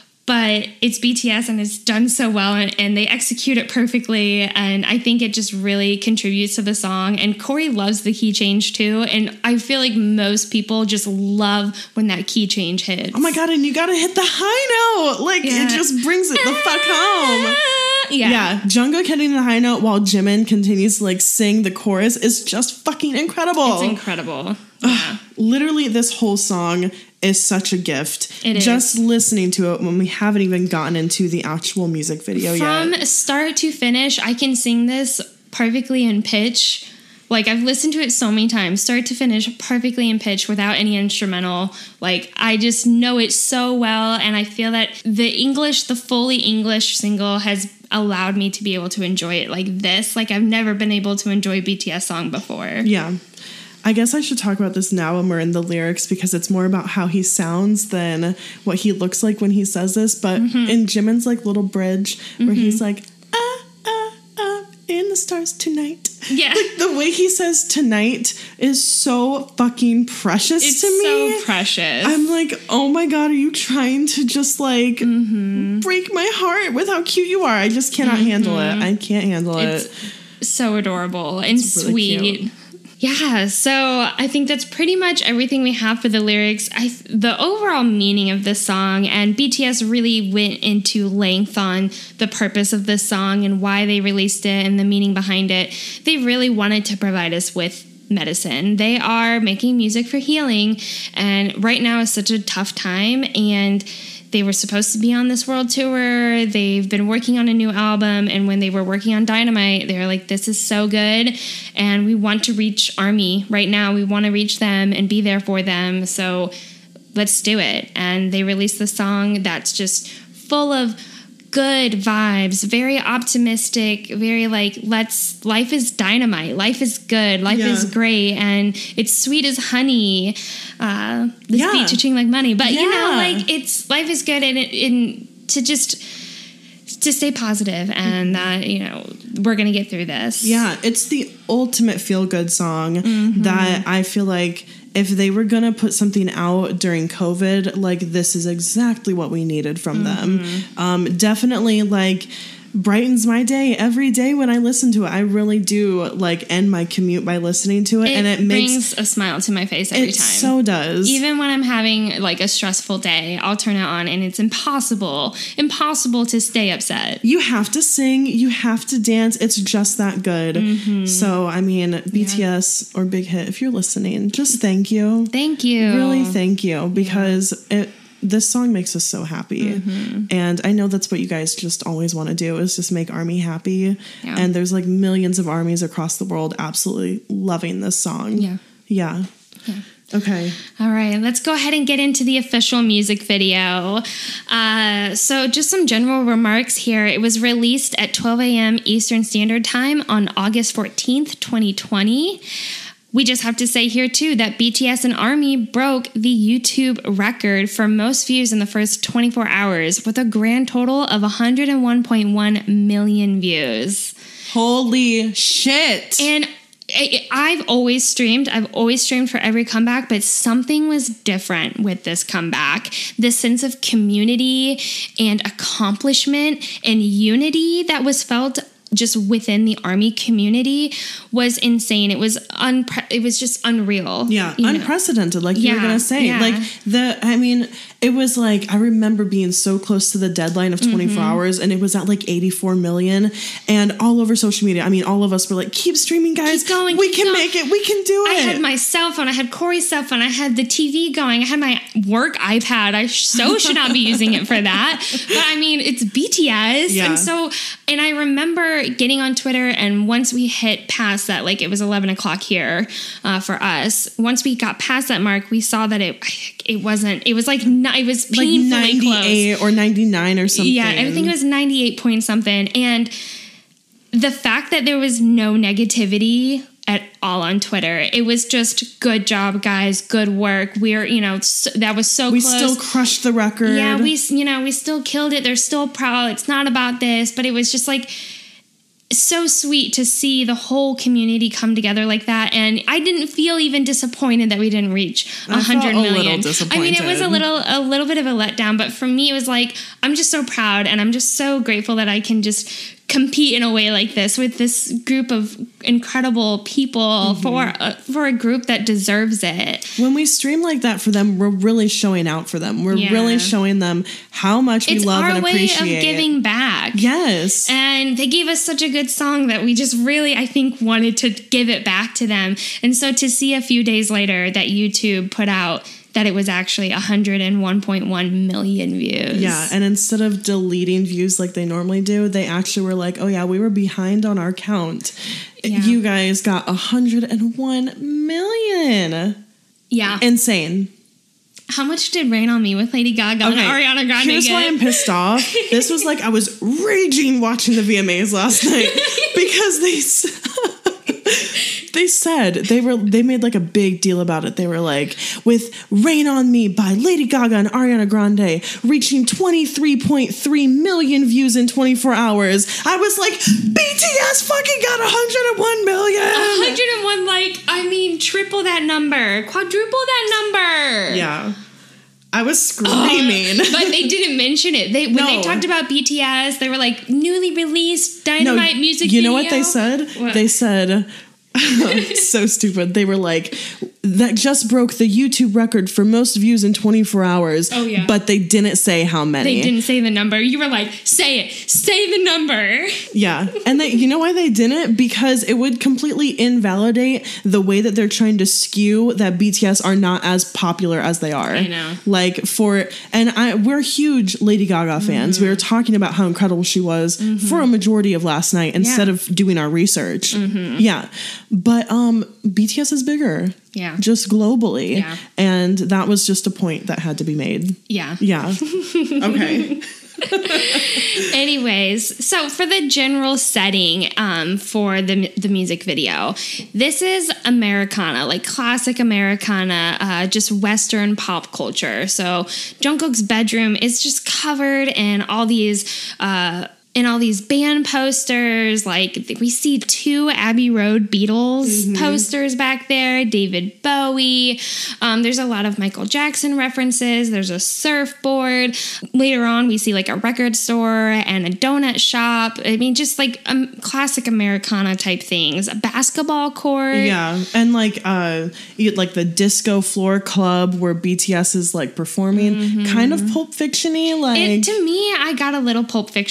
But it's BTS and it's done so well and they execute it perfectly. And I think it just really contributes to the song. And Corey loves the key change too. And I feel like most people just love when that key change hits. Oh my God, and you gotta hit the high note. Like, it just brings it the fuck home. Yeah. Jungkook hitting the high note while Jimin continues to like sing the chorus is just fucking incredible. It's incredible. Yeah. Literally, this whole song is such a gift. It is. Just listening to it when we haven't even gotten into the actual music video yet. From start to finish, I can sing this perfectly in pitch. Like, I've listened to it so many times, start to finish, perfectly in pitch without any instrumental. Like, I just know it so well, and I feel that the fully English single has allowed me to be able to enjoy it like this. Like, I've never been able to enjoy a BTS song before. Yeah. I guess I should talk about this now when we're in the lyrics because it's more about how he sounds than what he looks like when he says this. But in Jimin's like little bridge where he's like, in the stars tonight. Yeah. Like the way he says tonight is so fucking precious to me. It's so precious. I'm like, oh my God, are you trying to just like break my heart with how cute you are? I just cannot handle it. I can't handle it. It's so adorable and really sweet. Cute. Yeah, so I think that's pretty much everything we have for the lyrics. The overall meaning of this song, and BTS really went into length on the purpose of this song and why they released it and the meaning behind it. They really wanted to provide us with medicine. They are making music for healing, and right now is such a tough time, and they were supposed to be on this world tour. They've been working on a new album. And when they were working on Dynamite, they were like, this is so good. And we want to reach ARMY right now. We want to reach them and be there for them. So let's do it. And they released the song that's just full of good vibes, very optimistic, very like, life is dynamite, life is good, life is great, and it's sweet as honey. This beat cha-ching like money, but you know, like life is good, and to stay positive, and that you know we're gonna get through this. Yeah, it's the ultimate feel good song that I feel like if they were going to put something out during COVID, like this is exactly what we needed from them. Definitely like brightens my day every day when I listen to it. I really do like end my commute by listening to it, and it brings a smile to my face every time. It so does. Even when I'm having like a stressful day, I'll turn it on and it's impossible to stay upset. You have to sing, you have to dance. It's just that good. So, I mean, BTS or Big Hit, if you're listening, just thank you. Thank you. Really thank you, because this song makes us so happy. And I know that's what you guys just always want to do, is just make Army happy. Yeah. And there's like millions of armies across the world absolutely loving this song. Yeah. Okay. All right. Let's go ahead and get into the official music video. So just some general remarks here. It was released at 12 a.m. Eastern Standard Time on August 14th, 2020. We just have to say here, too, that BTS and ARMY broke the YouTube record for most views in the first 24 hours with a grand total of 101.1 million views. Holy shit. And I've always streamed for every comeback, but something was different with this comeback. The sense of community and accomplishment and unity that was felt just within the ARMY community was insane. It was just unreal. Yeah, unprecedented, like you were gonna say. Yeah. Like it was like, I remember being so close to the deadline of 24 hours, and it was at like 84 million, and all over social media. I mean, all of us were like, keep streaming, guys. Keep going. We can make it. We can do it. I had my cell phone. I had Corey's cell phone. I had the TV going. I had my work iPad. I should not be using it for that. But I mean, it's BTS. Yeah. And I remember getting on Twitter, and once we hit past that, like it was 11 o'clock here for us. Once we got past that mark, we saw that it was painfully like 98 close. Or 99 or something. Yeah, I think it was 98 point something. And the fact that there was no negativity at all on Twitter, it was just good job, guys, good work. We're, that was so close. We still crushed the record. Yeah, we still killed it. They're still proud. It's not about this, but it was just like so sweet to see the whole community come together like that. And I didn't feel even disappointed that we didn't reach 100 million. Little disappointed. I mean, it was a little bit of a letdown, but for me, it was like, I'm just so proud, and I'm just so grateful that I can just compete in a way like this with this group of incredible people for a group that deserves it. When we stream like that for them, we're really showing out for them. We're really showing them how much we love and appreciate it. It's our way of giving back. Yes. And they gave us such a good song that we just really, I think, wanted to give it back to them. And so to see a few days later that YouTube put out that it was actually 101.1 million views. Yeah, and instead of deleting views like they normally do, they actually were like, oh yeah, we were behind on our count. Yeah. You guys got 101 million. Yeah. Insane. How much did Rain on Me with Lady Gaga and Ariana Grande Here's why I'm pissed off. This was like, I was raging watching the VMAs last night because they said they made like a big deal about it. They were like, with Rain on Me by Lady Gaga and Ariana Grande reaching 23.3 million views in 24 hours. I was like, BTS fucking got 101 million. 101, triple that number, quadruple that number. Yeah. I was screaming. But they didn't mention it. When they talked about BTS, they were like, newly released Dynamite music video. You know what they said? What? They said, so stupid. They were like, that just broke the YouTube record for most views in 24 hours. Oh, yeah. But they didn't say how many. They didn't say the number. You were like, say it. Say the number. Yeah. And you know why they didn't? Because it would completely invalidate the way that they're trying to skew that BTS are not as popular as they are. I know. We're huge Lady Gaga fans. We were talking about how incredible she was for a majority of last night instead of doing our research. Yeah. But BTS is bigger. Yeah. Just globally. Yeah. And that was just a point that had to be made. Yeah. Yeah. Okay. Anyways, so for the general setting for the music video, this is Americana, like classic Americana, just Western pop culture. So Jungkook's bedroom is just covered in all these band posters. Like we see 2 Abbey Road Beatles posters back there, David Bowie. There's a lot of Michael Jackson references. There's a surfboard. Later on, we see like a record store and a donut shop. I mean, just like classic Americana type things. A basketball court. Yeah. And like the disco floor club where BTS is like performing, kind of Pulp Fiction-y. To me, I got a little Pulp Fiction with that.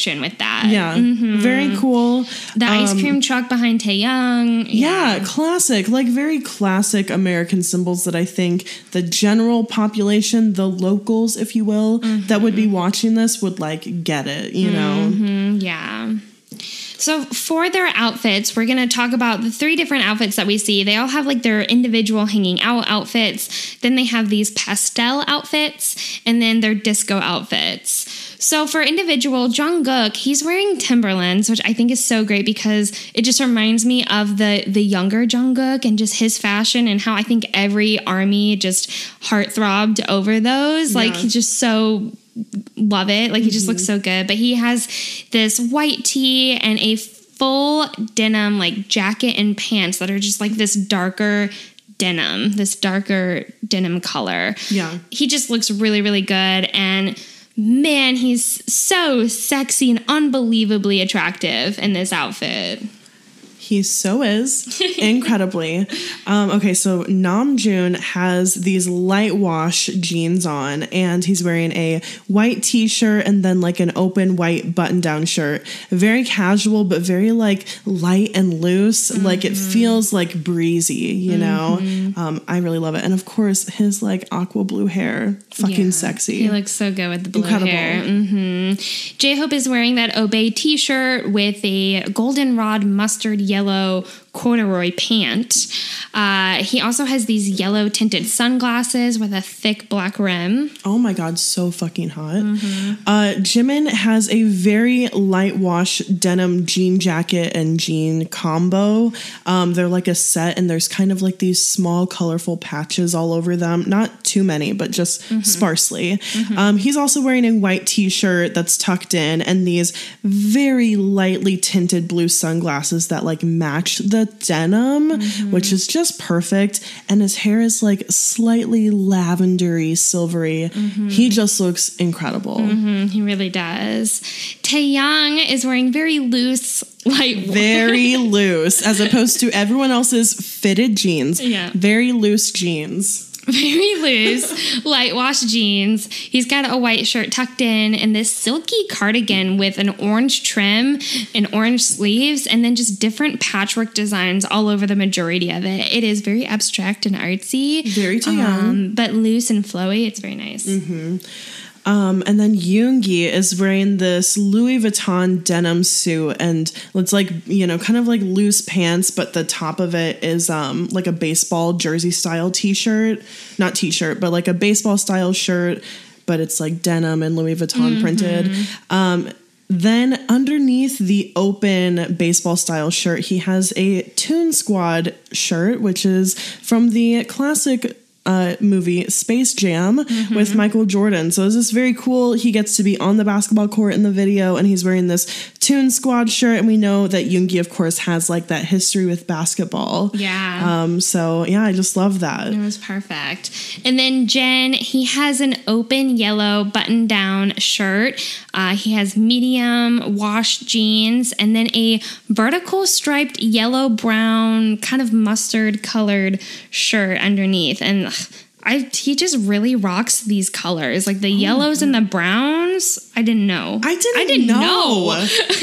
that. Yeah. Very cool. The ice cream truck behind Taeyang. Yeah, classic. Like very classic American symbols that I think the general population, the locals, if you will, that would be watching this would like get it, you know? Yeah. So for their outfits, we're going to talk about the 3 different outfits that we see. They all have like their individual hanging out outfits. Then they have these pastel outfits and then their disco outfits. So for individual, Jungkook, he's wearing Timberlands, which I think is so great because it just reminds me of the younger Jungkook and just his fashion and how I think every ARMY just heartthrobbed over those. Like he just so love it. Like he just looks so good. But he has this white tee and a full denim like jacket and pants that are just like this darker denim color. Yeah. He just looks really, really good. And man, he's so sexy and unbelievably attractive in this outfit. He so is. Incredibly. Okay, so Namjoon has these light wash jeans on, and he's wearing a white t-shirt and then like an open white button-down shirt. Very casual, but very like light and loose. Like it feels like breezy, you know? I really love it. And of course, his like aqua blue hair. Fucking sexy. He looks so good with the blue hair. J-Hope is wearing that Obey t-shirt with a goldenrod mustard yellow corduroy pant. He also has these yellow tinted sunglasses with a thick black rim. Oh my god, so fucking hot. Jimin has a very light wash denim jean jacket and jean combo. They're like a set and there's kind of like these small colorful patches all over them. Not too many, but just sparsely. He's also wearing a white t-shirt that's tucked in and these very lightly tinted blue sunglasses that like match the denim, which is just perfect. And his hair is like slightly lavendery, silvery. He just looks incredible. He really does. Taeyang is wearing very loose, very loose, as opposed to everyone else's fitted jeans. Yeah, very loose jeans. Very loose, light wash jeans. He's got a white shirt tucked in and this silky cardigan with an orange trim and orange sleeves and then just different patchwork designs all over the majority of it. It is very abstract and artsy. Very Taeyang. But loose and flowy. It's very nice. And then Yoongi is wearing this Louis Vuitton denim suit and it's like, you know, kind of like loose pants, but the top of it is like a baseball jersey style t-shirt, not t-shirt, but like a baseball style shirt, but it's like denim and Louis Vuitton printed. Then underneath the open baseball style shirt, he has a Toon Squad shirt, which is from the classic movie Space Jam with Michael Jordan. So this is very cool. He gets to be on the basketball court in the video and he's wearing this Toon Squad shirt. And we know that Yoongi, of course, has like that history with basketball. Yeah. So yeah, I just love that. It was perfect. And then Jin, he has an open yellow button down shirt. He has medium wash jeans and then a vertical striped yellow brown kind of mustard colored shirt underneath. And he just really rocks these colors, like the yellows and the browns. I didn't know. I didn't know.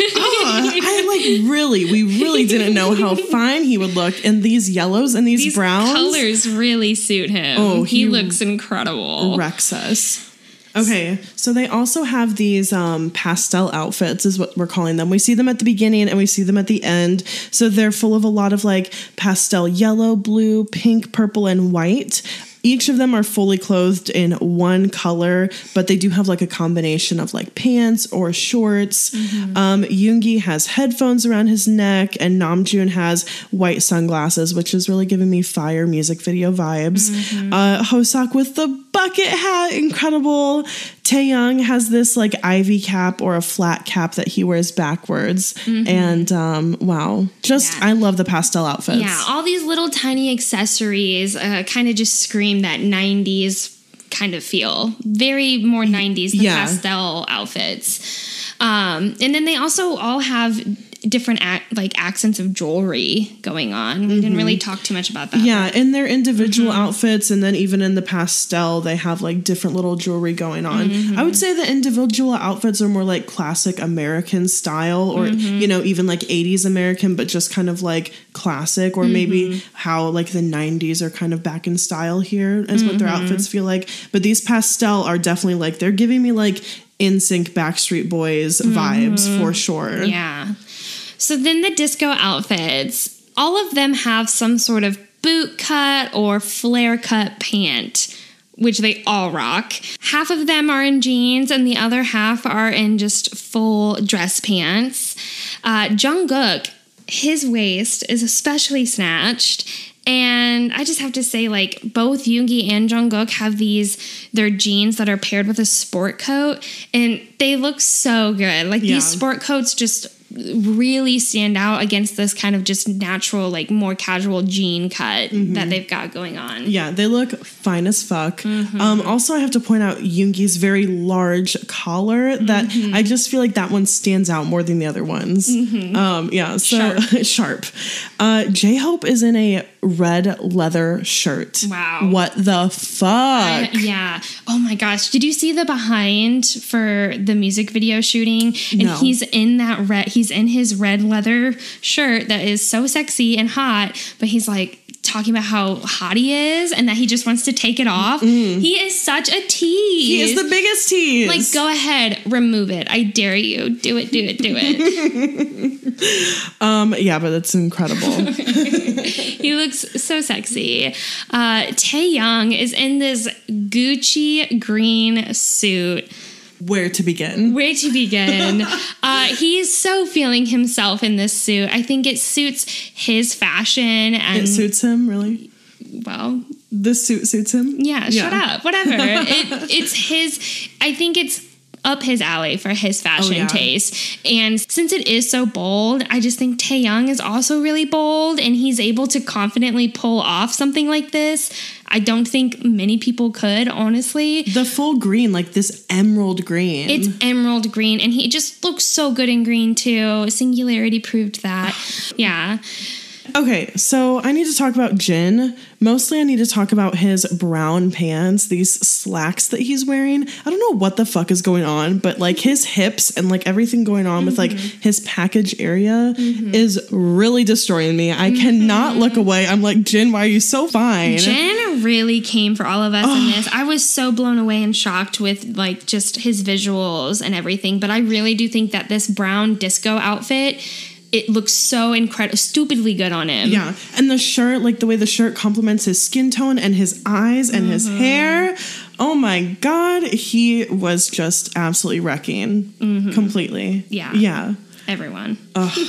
We really didn't know how fine he would look in these yellows and these browns. Colors really suit him. Oh, he looks incredible. Wrecks us. Okay, so they also have these pastel outfits is what we're calling them. We see them at the beginning and we see them at the end. So they're full of a lot of like pastel yellow, blue, pink, purple, and white. Each of them are fully clothed in one color, but they do have like a combination of like pants or shorts. Yoongi has headphones around his neck and Namjoon has white sunglasses, which is really giving me fire music video vibes. Hoseok with the bucket hat, incredible. Taeyang has this like ivy cap or a flat cap that he wears backwards. And wow, I love the pastel outfits. Yeah, all these little tiny accessories kind of just scream that 90s kind of feel. Very more 90s, the pastel outfits. And then they also all have different accents of jewelry going on. We didn't really talk too much about that. Yeah, in their individual outfits, and then even in the pastel, they have like different little jewelry going on. I would say the individual outfits are more like classic American style, or you know, even like 80s American, but just kind of like classic, or maybe how like the 90s are kind of back in style here is what their outfits feel like. But these pastel are definitely like, they're giving me like NSYNC Backstreet Boys vibes for sure. Yeah. So then the disco outfits, all of them have some sort of boot cut or flare cut pant, which they all rock. Half of them are in jeans and the other half are in just full dress pants. Jungkook, his waist is especially snatched. And I just have to say, like, both Yoongi and Jungkook have their jeans that are paired with a sport coat, and they look so good. Like, these sport coats just really stand out against this kind of just natural, like, more casual jean cut that they've got going on. Yeah, they look fine as fuck. Also, I have to point out Yoongi's very large collar that I just feel like that one stands out more than the other ones. Yeah, so sharp. J-Hope is in a red leather shirt. Wow. What the fuck? Yeah. Oh my gosh. Did you see the behind for the music video shooting? And No. he's in his red leather shirt that is so sexy and hot, but he's like talking about how hot he is and that he just wants to take it off. He is such a tease. He is the biggest tease. Like, go ahead, remove it. I dare you. Do it. Yeah, but that's incredible. He looks so sexy. Taeyoung is in this Gucci green suit. Where to begin? He is so feeling himself in this suit. I think it suits his fashion. And it suits him, really? Well, the suit suits him? Yeah, shut up. Whatever. It's his, I think it's up his alley for his fashion taste. And since it is so bold, I just think Taeyoung is also really bold, and he's able to confidently pull off something like this. I don't think many people could, honestly. The full green, like this emerald green. It's emerald green, and he just looks so good in green, too. Singularity proved that. Yeah. Okay, so I need to talk about Jin. Mostly I need to talk about his brown pants, these slacks that he's wearing. I don't know what the fuck is going on, but like his hips and like everything going on with like his package area is really destroying me. I cannot look away. I'm like, Jin, why are you so fine? Jin really came for all of us in this. I was so blown away and shocked with like just his visuals and everything, but I really do think that this brown disco outfit, it looks so stupidly good on him. Yeah. And the shirt, like the way the shirt complements his skin tone and his eyes and his hair. Oh my God. He was just absolutely wrecking completely. Yeah. Yeah. Everyone.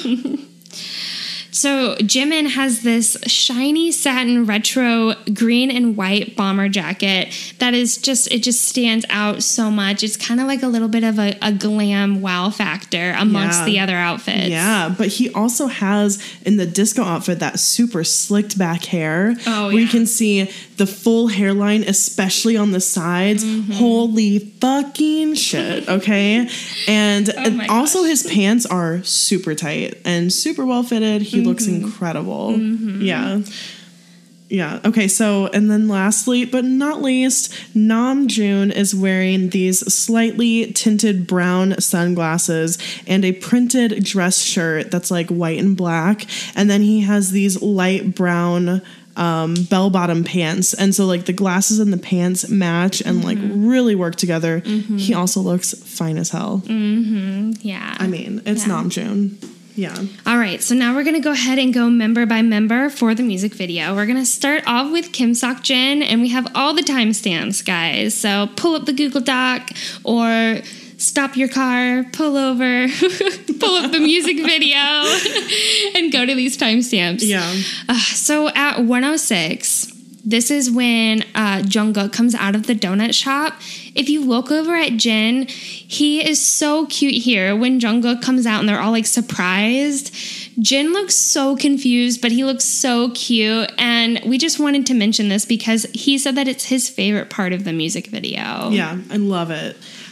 So Jimin has this shiny satin retro green and white bomber jacket that is just stands out so much. It's kind of like a little bit of a glam wow factor amongst the other outfits. Yeah, but he also has in the disco outfit that super slicked back hair where you can see the full hairline, especially on the sides. Holy fucking shit, okay? And also his pants are super tight and super well fitted. He looks incredible. Yeah. Okay. So, and then lastly, but not least, Namjoon is wearing these slightly tinted brown sunglasses and a printed dress shirt that's like white and black. And then he has these light brown bell-bottom pants, and so like the glasses and the pants match and like really work together. He also looks fine as hell. Yeah. I mean, it's Namjoon. Yeah. All right, so now we're going to go ahead and go member by member for the music video. We're going to start off with Kim Seokjin, and we have all the timestamps, guys. So pull up the Google Doc or stop your car, pull over, pull up the music video, and go to these timestamps. Yeah. So at 1:06, this is when Jungkook comes out of the donut shop. If you look over at Jin, he is so cute here. When Jungkook comes out and they're all like surprised, Jin looks so confused, but he looks so cute. And we just wanted to mention this because he said that it's his favorite part of the music video. Yeah, I love it.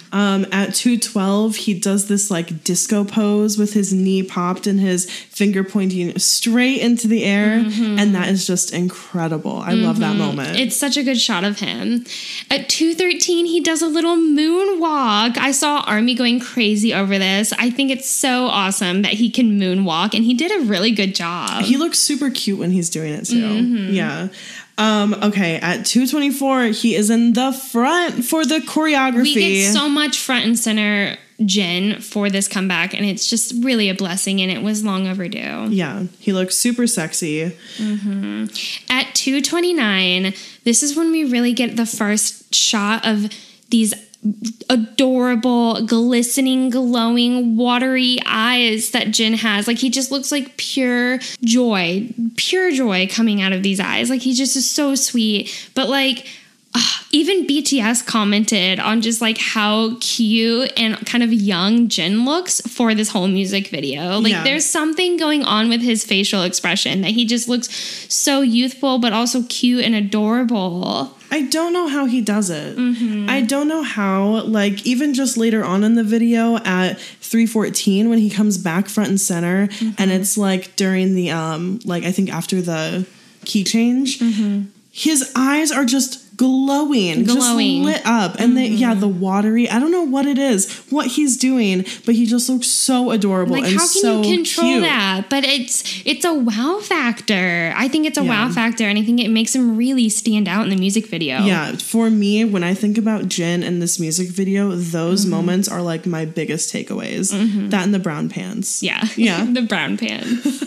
At 2:12, he does this like disco pose with his knee popped and his finger pointing straight into the air. And that is just incredible. I love that moment. It's such a good shot of him. At 2:13, he does a little moonwalk. I saw Army going crazy over this. I think it's so awesome that he can moonwalk, and he did a really good job. He looks super cute when he's doing it too. Yeah. Okay, at 2:24, he is in the front for the choreography. We get so much front and center Jin for this comeback, and it's just really a blessing, and it was long overdue. Yeah, he looks super sexy. At 2:29, this is when we really get the first shot of these adorable, glistening, glowing, watery eyes that Jin has. Like, he just looks like pure joy coming out of these eyes. Like, he just is so sweet. But like, even BTS commented on just like how cute and kind of young Jin looks for this whole music video. Like, there's something going on with his facial expression that he just looks so youthful, but also cute and adorable. I don't know how he does it. I don't know how, like, even just later on in the video at 3:14 when he comes back front and center and it's like during the, like, I think after the key change, his eyes are just glowing, just lit up. And the watery, I don't know what it is, what he's doing, but he just looks so adorable. Like, and how can so you control cute. that? But it's a wow factor. I think it's a wow factor, and I think it makes him really stand out in the music video. Yeah, for me, when I think about Jin and this music video, those moments are like my biggest takeaways. That and the brown pants. Yeah. The brown pants.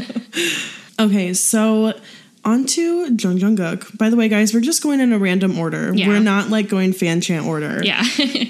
Okay, so on to Jungkook. By the way, guys, we're just going in a random order. Yeah. We're not like going fan chant order. Yeah.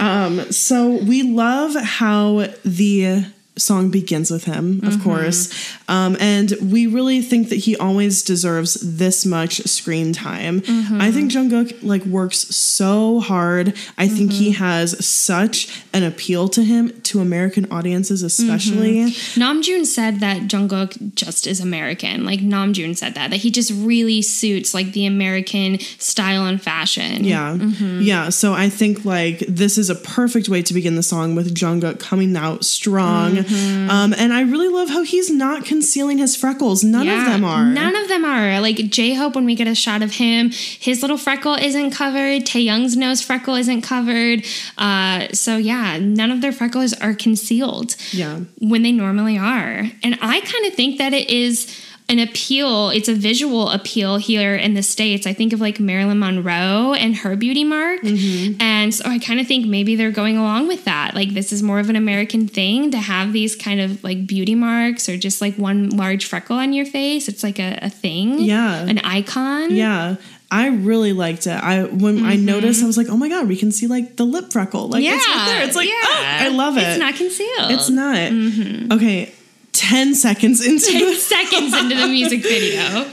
So we love how the song begins with him, of course. And we really think that he always deserves this much screen time. I think Jungkook like works so hard. I think he has such an appeal to him, to American audiences especially. Namjoon said that Jungkook just is American. Like, Namjoon said that he just really suits like the American style and fashion. Yeah. Yeah. So I think like this is a perfect way to begin the song with Jungkook coming out strong. And I really love how he's not concealing his freckles. None of them are. None of them are. Like, J-Hope, when we get a shot of him, his little freckle isn't covered. Taeyoung's nose freckle isn't covered. So yeah, none of their freckles are concealed. Yeah. When they normally are. And I kind of think that it is an appeal. It's a visual appeal here in the States. I think of like Marilyn Monroe and her beauty mark. And so I kind of think maybe they're going along with that. Like, this is more of an American thing to have these kind of like beauty marks or just like one large freckle on your face. It's like a thing. Yeah. An icon. Yeah. I really liked it. When I noticed, I was like, oh my God, we can see like the lip freckle. Like, it's right there. It's like, oh, I love it. It's not concealed. It's not. Okay. 10 seconds into the music video.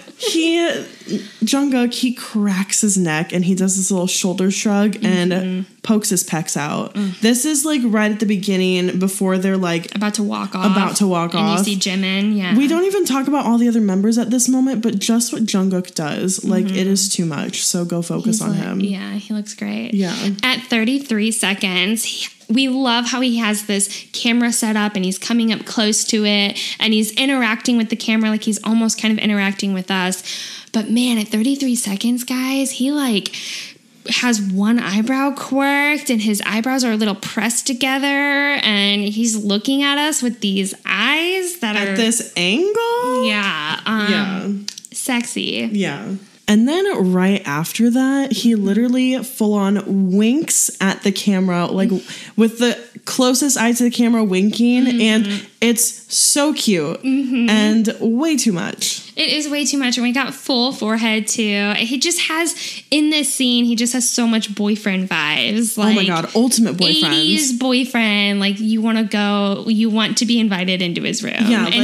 Jungkook, he cracks his neck and he does this little shoulder shrug and pokes his pecs out. This is like right at the beginning before they're like about to walk off. And you see Jimin. Yeah. We don't even talk about all the other members at this moment, but just what Jungkook does, like it is too much. So go focus on him. Yeah, he looks great. Yeah. At 33 seconds, we love how he has this camera set up and he's coming up close to it and he's interacting with the camera like he's almost kind of interacting with us. But man, at 33 seconds, guys, he like has one eyebrow quirked and his eyebrows are a little pressed together and he's looking at us with these eyes that are at this angle. Yeah. Sexy. Yeah. And then right after that, he literally full on winks at the camera, like with the closest eye to the camera winking. And it's so cute and way too much. It is way too much. And we got full forehead too. He just has, in this scene, he just has so much boyfriend vibes. Like, oh my God, ultimate boyfriend. 80s boyfriend. Like, you want to go, you want to be invited into his room. Yeah, and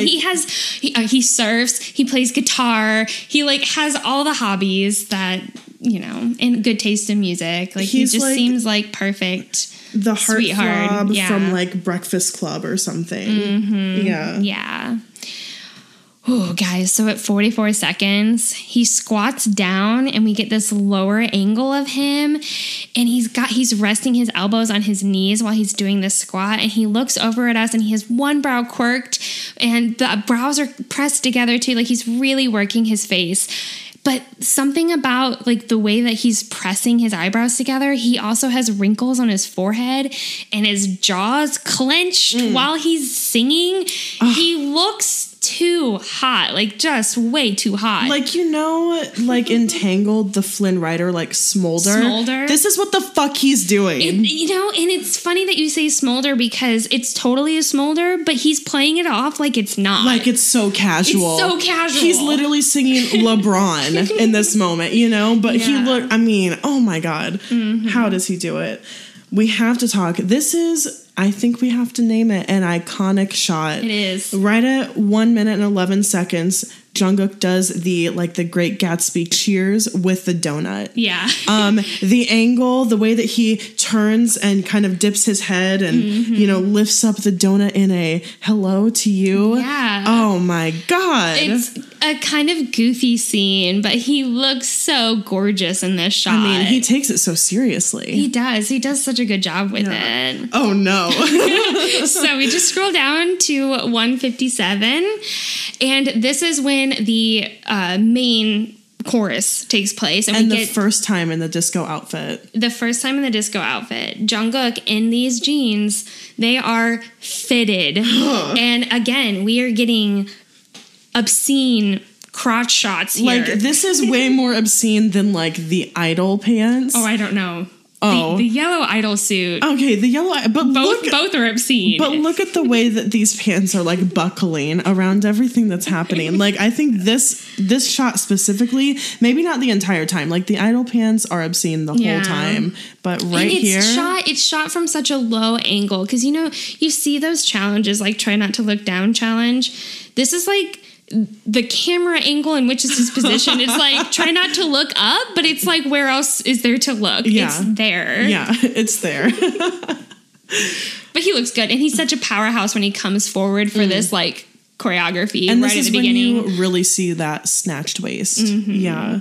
he surfs, he plays guitar, he like has all the hobbies that, you know, and good taste in music. Like, he just like seems like perfect. The heartthrob yeah. from like Breakfast Club or something. Yeah. Yeah. Oh, guys, so at 44 seconds, he squats down and we get this lower angle of him, and he's resting his elbows on his knees while he's doing this squat, and he looks over at us and he has one brow quirked and the brows are pressed together too, like he's really working his face. But something about like the way that he's pressing his eyebrows together, he also has wrinkles on his forehead and his jaws clenched while he's singing. He looks too hot, like just way too hot. Like, you know, like Entangled, the Flynn Rider, like Smolder. This is what the fuck he's doing. And it's funny that you say Smolder because it's totally a Smolder, but he's playing it off like it's not. Like it's so casual. It's so casual. He's literally singing LeBron in this moment, you know? But he looked, I mean, oh my God. How does he do it? We have to talk. This is, I think we have to name it, an iconic shot. It is. Right at 1 minute and 11 seconds, Jungkook does the Great Gatsby cheers with the donut. Yeah. The angle, the way that he turns and kind of dips his head and, you know, lifts up the donut in a hello to you. Yeah. Oh my God. It's a kind of goofy scene, but he looks so gorgeous in this shot. I mean, he takes it so seriously. He does. He does such a good job with it. Oh no. So we just scroll down to 157, and this is when the main chorus takes place, and the first time in the disco outfit. Jungkook in these jeans, they are fitted. And again, we are getting obscene crotch shots here. Like, this is way more obscene than like the Idol pants. Oh, I don't know. The yellow Idol suit. Okay, the yellow, but both are obscene. But look at the way that these pants are like buckling around everything that's happening. Like, I think this shot specifically, maybe not the entire time. Like, the Idol pants are obscene the whole time, but it's shot from such a low angle because you know you see those challenges like try not to look down challenge. This is like the camera angle in which is his position. It's like try not to look up, but it's like where else is there to look? Yeah. It's there. Yeah, it's there. But he looks good, and he's such a powerhouse when he comes forward for this like choreography and right at the beginning. When you really see that snatched waist. Yeah.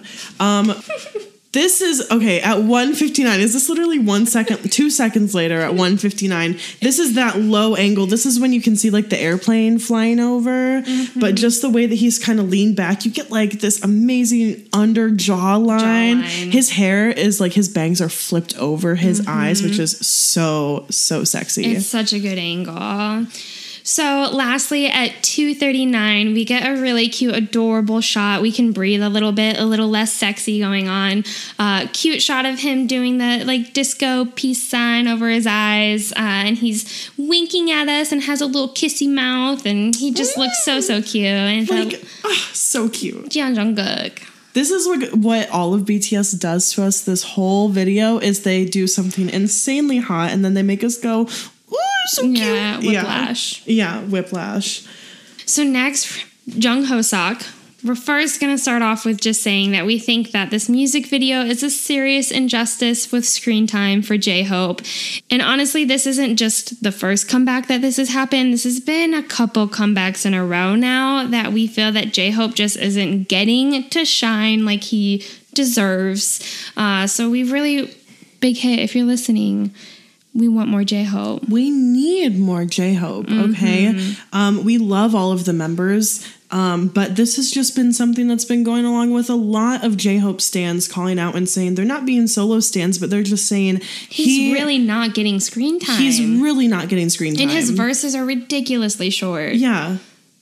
This is, okay, at 1:59, is this literally 2 seconds later at 1:59? This is that low angle. This is when you can see like the airplane flying over, but just the way that he's kind of leaned back, you get like this amazing under jawline. His hair is like, his bangs are flipped over his eyes, which is so, so sexy. It's such a good angle. So lastly, at 2:39, we get a really cute, adorable shot. We can breathe a little bit, a little less sexy going on. Cute shot of him doing the like disco peace sign over his eyes. And he's winking at us and has a little kissy mouth. And he just looks so, so cute. And so cute. Jungkook. This is what all of BTS does to us this whole video is they do something insanely hot and then they make us go, ooh, so cute. Yeah, whiplash. Yeah, whiplash. So next, Jung Ho-sok. We're first going to start off with just saying that we think that this music video is a serious injustice with screen time for J-Hope. And honestly, this isn't just the first comeback that this has happened. This has been a couple comebacks in a row now that we feel that J-Hope just isn't getting to shine like he deserves. So we really, Big Hit, if you're listening, we want more J-Hope. We need more J-Hope, okay? We love all of the members, but this has just been something that's been going along with a lot of J-Hope stans calling out and saying they're not being solo stans, but they're just saying he's really not getting screen time. He's really not getting screen time. And his verses are ridiculously short. Yeah.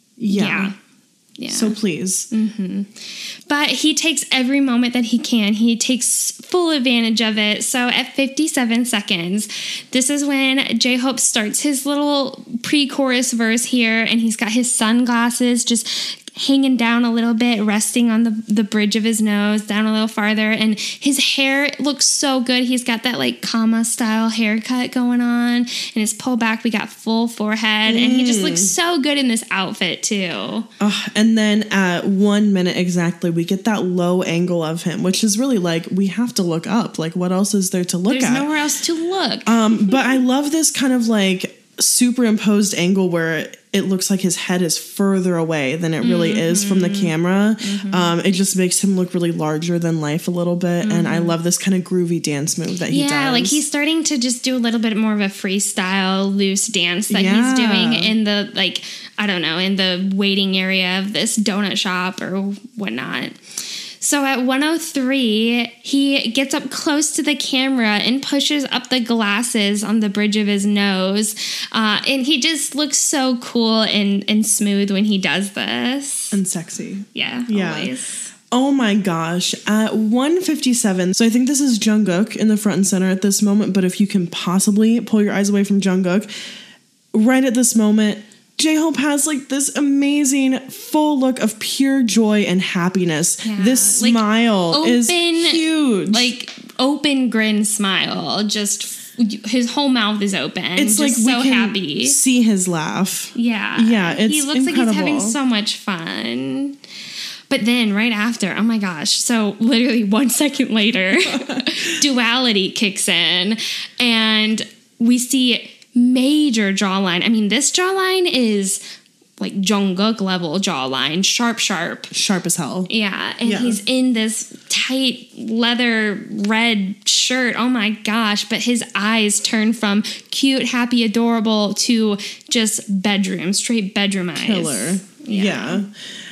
So please. But he takes every moment that he can. He takes full advantage of it. So at 57 seconds, this is when J-Hope starts his little pre-chorus verse here, and he's got his sunglasses just hanging down a little bit, resting on the bridge of his nose, down a little farther, and his hair looks so good. He's got that like Kama style haircut going on, and his pullback, we got full forehead, and he just looks so good in this outfit too. And then at 1 minute exactly, we get that low angle of him, which is really like, we have to look up. Like, what else is there to look at? There's nowhere else to look. But I love this kind of like superimposed angle where it looks like his head is further away than it really is from the camera. It just makes him look really larger than life a little bit. And I love this kind of groovy dance move that he does. Yeah, like he's starting to just do a little bit more of a freestyle, loose dance that he's doing in the, like, I don't know, in the waiting area of this donut shop or whatnot. So at 103, he gets up close to the camera and pushes up the glasses on the bridge of his nose. And he just looks so cool and smooth when he does this. And sexy. Yeah, always. Oh my gosh. At 157, so I think this is Jungkook in the front and center at this moment, but if you can possibly pull your eyes away from Jungkook, right at this moment, J-Hope has like this amazing full look of pure joy and happiness. Yeah, this smile is huge. Like open grin smile. Just his whole mouth is open. It's just like so we can happy. See his laugh. Yeah. Yeah, it's he looks incredible. like he's having so much fun. But then right after, oh my gosh, so literally 1 second later, duality kicks in and we see major jawline. I mean, this jawline is like Jungkook level jawline, sharp. Sharp as hell. Yeah, and he's in this tight leather red shirt. Oh my gosh, but his eyes turn from cute, happy, adorable to just bedroom, straight bedroom eyes. Killer. Yeah.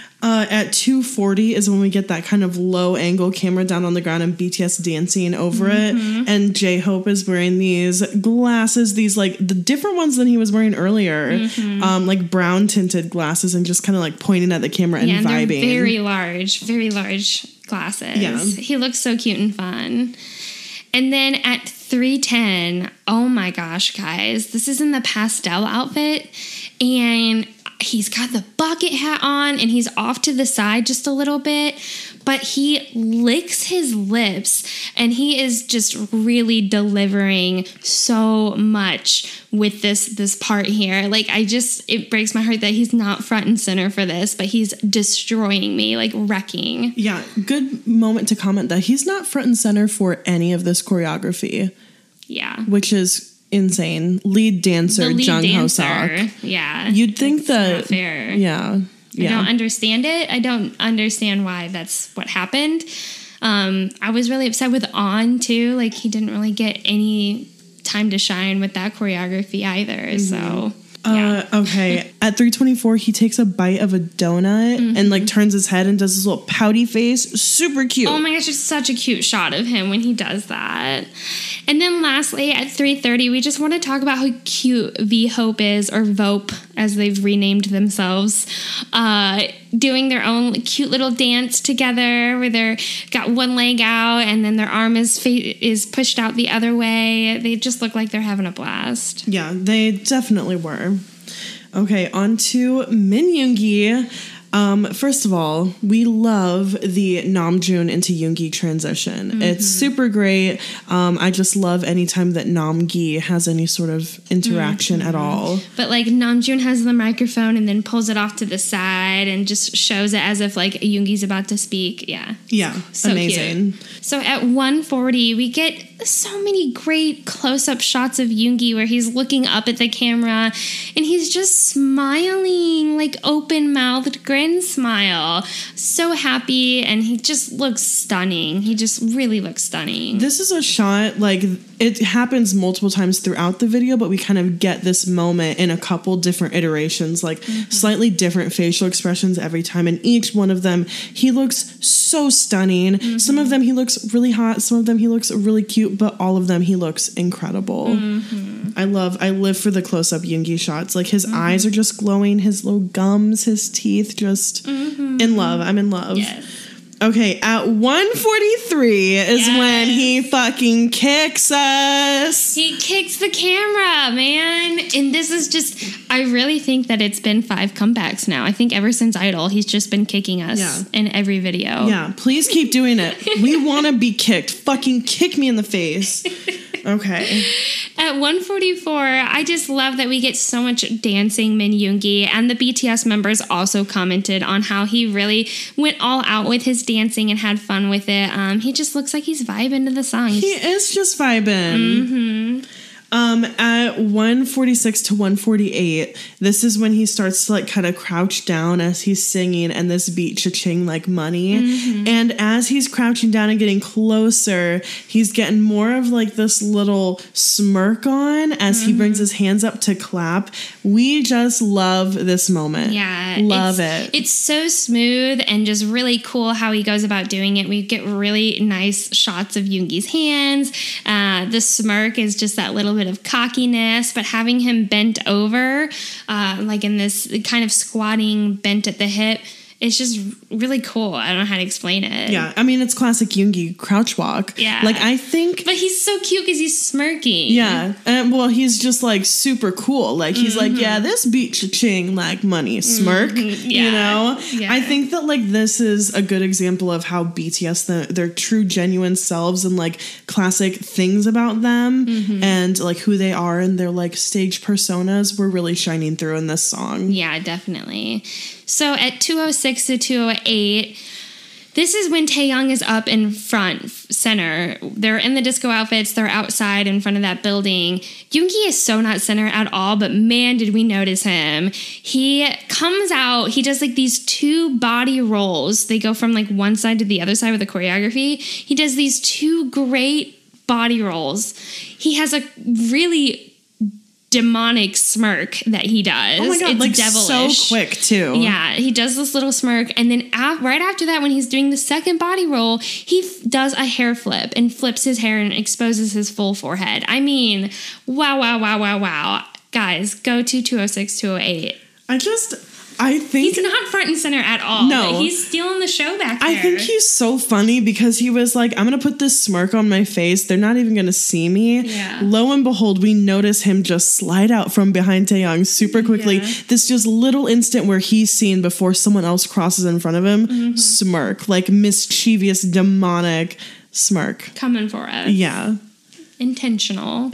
At 240 is when we get that kind of low angle camera down on the ground and BTS dancing over it. And J-Hope is wearing these glasses, these like the different ones than he was wearing earlier, like brown tinted glasses and just kind of like pointing at the camera and vibing. They're very large glasses. Yeah. He looks so cute and fun. And then at 310, oh my gosh, guys, this is in the pastel outfit and he's got the bucket hat on and he's off to the side just a little bit, but he licks his lips and he is just really delivering so much with this part here. Like it breaks my heart that he's not front and center for this, but he's destroying me, like wrecking. Yeah, good moment to comment that he's not front and center for any of this choreography. Yeah. Which is insane. Lead dancer Jung Ho Sok. Yeah. You'd think that not fair. Yeah. I don't understand it. I don't understand why that's what happened. I was really upset with On too. Like he didn't really get any time to shine with that choreography either. So okay. At 324, he takes a bite of a donut and like turns his head and does this little pouty face. Super cute. Oh my gosh, it's such a cute shot of him when he does that. And then lastly, at 3:30, we just want to talk about how cute V-Hope is, or Vope, as they've renamed themselves, doing their own cute little dance together where they're got one leg out and then their arm is pushed out the other way. They just look like they're having a blast. Yeah, they definitely were. Okay, on to Min Yoongi. First of all, we love the Namjoon into Yoongi transition. It's super great. I just love anytime that Namgi has any sort of interaction at all. But like Namjoon has the microphone and then pulls it off to the side and just shows it as if like Yoongi's about to speak. Yeah. Yeah. So amazing. Cute. So at 140, we get so many great close-up shots of Yoongi where he's looking up at the camera and he's just smiling, like open-mouthed grin smile. So happy, and he just looks stunning. He just really looks stunning. This is a shot, like, it happens multiple times throughout the video, but we kind of get this moment in a couple different iterations, like slightly different facial expressions every time, and each one of them, he looks so stunning. Some of them he looks really hot, some of them he looks really cute, but all of them he looks incredible. I live for the close-up Yoongi shots. Like his eyes are just glowing, his little gums, his teeth, just in love. I'm in love. Yes. Okay, at 143 is when he fucking kicks us. He kicks the camera, man. And this is just, I really think that it's been 5 comebacks now. I think ever since Idol, he's just been kicking us in every video. Yeah, please keep doing it. We want to be kicked. Fucking kick me in the face. Okay. At 144, I just love that we get so much dancing Min Yoongi, and the BTS members also commented on how he really went all out with his dancing and had fun with it. He just looks like he's vibing to the song. He is just vibing. At 146 to 148, this is when he starts to like kind of crouch down as he's singing, and this beat cha-ching like money. Mm-hmm. And as he's crouching down and getting closer, he's getting more of like this little smirk on as he brings his hands up to clap. We just love this moment. Yeah. Love it. It's so smooth and just really cool how he goes about doing it. We get really nice shots of Yoongi's hands. The smirk is just that little bit of cockiness, but having him bent over, like in this kind of squatting, bent at the hip, it's just really cool. I don't know how to explain it. Yeah, I mean, it's classic Yoongi crouch walk. Yeah. Like, I think... But he's so cute because he's smirking. Yeah. And, well, he's just, like, super cool. Like, he's like, yeah, this beat cha-ching like money. Smirk, you know? Yeah. I think that, like, this is a good example of how BTS, their true, genuine selves and, like, classic things about them and, like, who they are and their, like, stage personas were really shining through in this song. Yeah, definitely. So at 206 to 208, this is when Taehyung is up in front, center. They're in the disco outfits. They're outside in front of that building. Yoongi is so not center at all, but man, did we notice him. He comes out. He does like these 2 body rolls. They go from like one side to the other side with the choreography. He does these 2 great body rolls. He has a really demonic smirk that he does. Oh my God, it's like devilish. So quick too. Yeah, he does this little smirk, and then right after that, when he's doing the second body roll, he does a hair flip and flips his hair and exposes his full forehead. I mean, wow. Guys, go to 206, 208. I think... He's not front and center at all. No. He's stealing the show back there. I think he's so funny because he was like, I'm going to put this smirk on my face. They're not even going to see me. Yeah. Lo and behold, we notice him just slide out from behind Taehyung super quickly. Yeah. This just little instant where he's seen before someone else crosses in front of him. Smirk. Like mischievous, demonic smirk. Coming for us. Yeah. Intentional.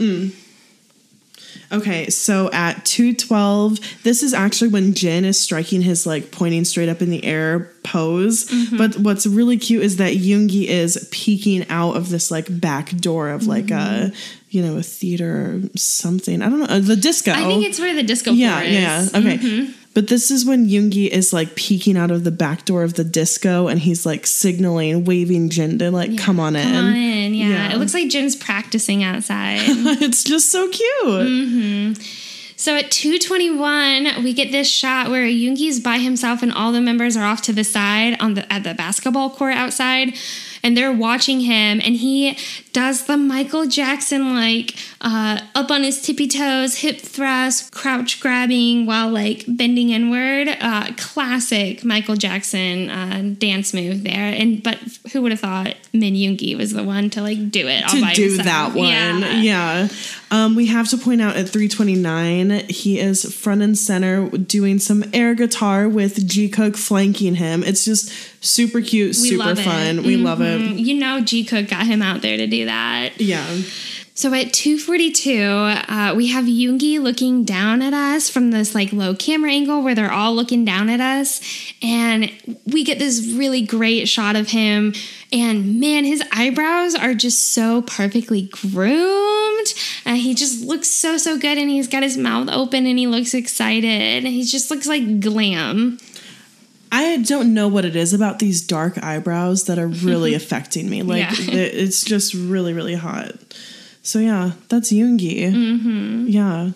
Okay, so at 212, this is actually when Jin is striking his like pointing straight up in the air pose. But what's really cute is that Yoongi is peeking out of this like back door of like a theater or something. I don't know, the disco. I think it's where the disco floor is. Yeah. Okay. But this is when Yoongi is like peeking out of the back door of the disco and he's like signaling, waving Jin to like come on in. Come on in, yeah. It looks like Jin's practicing outside. It's just so cute. So at 2:21, we get this shot where Yoongi's by himself and all the members are off to the side at the basketball court outside. And they're watching him, and he does the Michael Jackson, like, up on his tippy toes, hip thrust, crouch grabbing while, like, bending inward. Classic Michael Jackson dance move there. But who would have thought Min Yoongi was the one to, like, do it all by himself? To do that one, yeah. We have to point out at 3:29, he is front and center doing some air guitar with Jikook flanking him. It's just super cute, super fun. We love it. You know Jikook got him out there to do that. Yeah. So at 2:42, we have Yoongi looking down at us from this like low camera angle where they're all looking down at us. And we get this really great shot of him. And man, his eyebrows are just so perfectly groomed. He just looks so good. And he's got his mouth open and he looks excited. He just looks like glam. I don't know what it is about these dark eyebrows that are really affecting me. Like, it's just really, really hot. So, yeah, that's Yoongi. Yeah.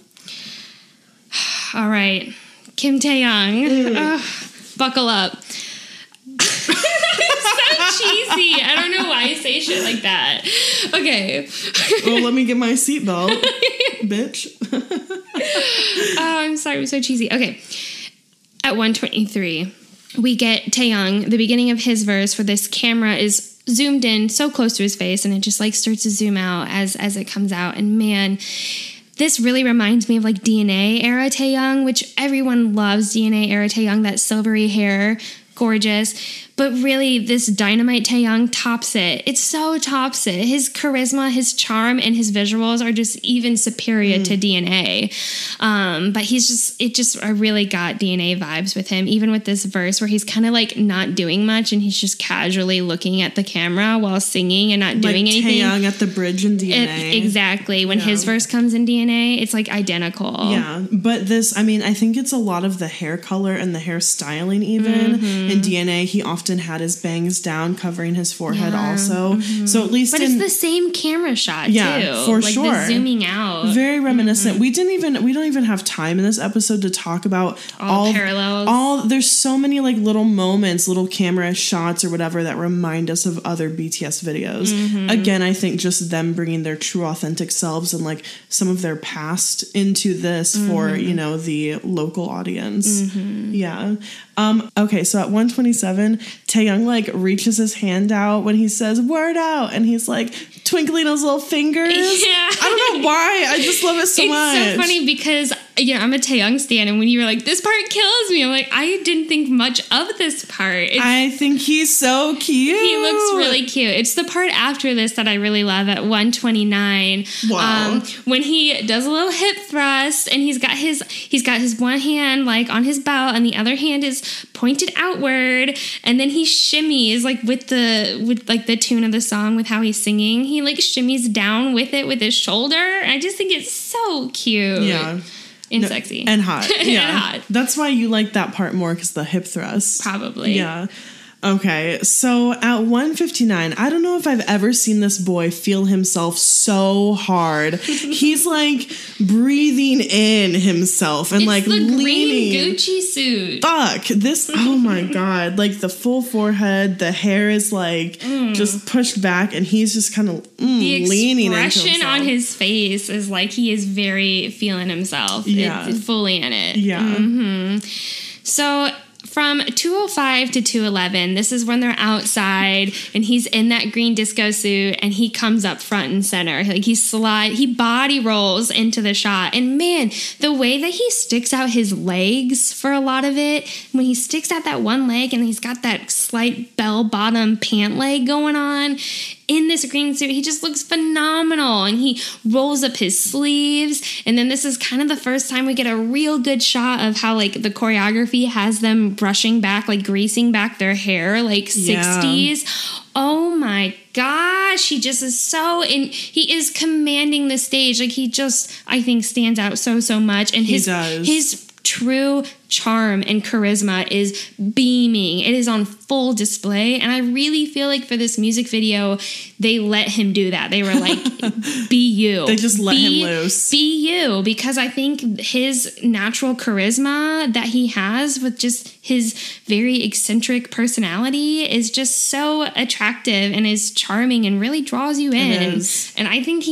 All right. Kim Taehyung. Buckle up. It's so cheesy. I don't know why I say shit like that. Okay. Well, let me get my seatbelt, bitch. Oh, I'm sorry. I'm so cheesy. Okay. At 1:23. We get Taehyung, the beginning of his verse for this camera is zoomed in so close to his face and it just like starts to zoom out as it comes out. And man, this really reminds me of like DNA era Taehyung, which everyone loves DNA era Taehyung, that silvery hair, gorgeous. But really, this Dynamite Taehyung tops it. It so tops it. His charisma, his charm, and his visuals are just even superior to DNA. But I really got DNA vibes with him, even with this verse where he's kind of like not doing much and he's just casually looking at the camera while singing and not doing anything. Taeyang at the bridge in DNA. Exactly. When his verse comes in DNA, it's like identical. Yeah. But this, I mean, I think it's a lot of the hair color and the hair styling even. In DNA, he often had his bangs down, covering his forehead also. So at least But it's the same camera shot, too. For like sure. The zooming out. Very reminiscent. We don't even have time in this episode to talk about all parallels. There's so many like little moments, little camera shots or whatever that remind us of other BTS videos. Again, I think just them bringing their true authentic selves and like some of their past into this for, the local audience. Yeah. Okay, so at 127, Taeyang like reaches his hand out when he says "word out," and he's like twinkling his little fingers. Yeah. I don't know why. I just love it so much. It's so funny because I'm a Taeyang stan, and when you were like, "This part kills me," I'm like, I didn't think much of this part. I think he's so cute. He looks really cute. It's the part after this that I really love at 129. Wow. When he does a little hip thrust, and he's got his one hand like on his belt, and the other hand is pointed outward, and then he shimmies like with the tune of the song with how he's singing. He like shimmies down with it with his shoulder. I just think it's so cute. Yeah. And sexy. And hot. Yeah. And hot. That's why you like that part more, because the hip thrust. Probably. Yeah. Okay, so at 159, I don't know if I've ever seen this boy feel himself so hard. He's like breathing in himself and it's like the leaning. Green Gucci suit. Fuck this! Oh my god! Like the full forehead, the hair is like just pushed back, and he's just kind of leaning into himself. The expression on his face is like he is very feeling himself. Yeah, it's fully in it. Yeah. So from 205 to 211, this is when they're outside and he's in that green disco suit and he comes up front and center. Like he body rolls into the shot. And man, the way that he sticks out his legs for a lot of it, when he sticks out that one leg and he's got that slight bell bottom pant leg going on, in this green suit, he just looks phenomenal, and he rolls up his sleeves, and then this is kind of the first time we get a real good shot of how like the choreography has them brushing back, like greasing back their hair like 60s. Oh my gosh, he just is he is commanding the stage. Like he just, I think, stands out so much, and his true charm and charisma is beaming. It is on full display, and I really feel like for this music video they let him do that. They were like, be you. They just let him loose. Be you, because I think his natural charisma that he has with just his very eccentric personality is just so attractive and is charming and really draws you in. And I think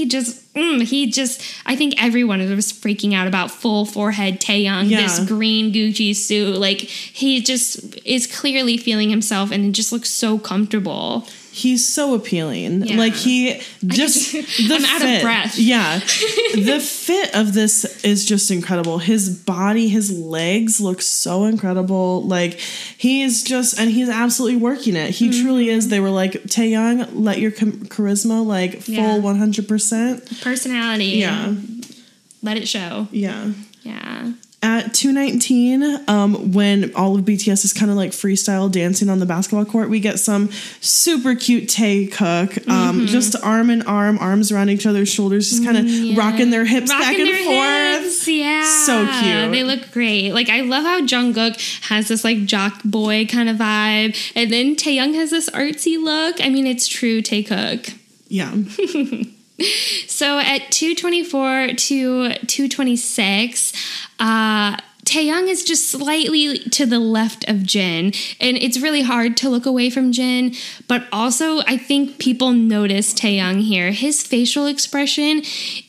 I think everyone was freaking out about full forehead Taeyang, this green Gucci suit. Like he just is clearly feeling himself, and it just looks so comfortable. He's so appealing. Yeah. Like I'm out of breath. Yeah. The fit of this is just incredible. His body, his legs look so incredible. Like he's absolutely working it. He truly is. They were like, Taeyang, let your charisma like full 100%. Personality. Yeah. Let it show. Yeah. Yeah. At 219, when all of BTS is kind of like freestyle dancing on the basketball court, we get some super cute Taekook, just arm in arm, arms around each other's shoulders, just kind of rocking their hips back and forth. Hips. Yeah. So cute. They look great. Like, I love how Jungkook has this like jock boy kind of vibe, and then Taeyang has this artsy look. I mean, it's true Taekook. Yeah. So at 224 to 226, Taeyang is just slightly to the left of Jin, and it's really hard to look away from Jin, but also I think people notice Taeyang here. His facial expression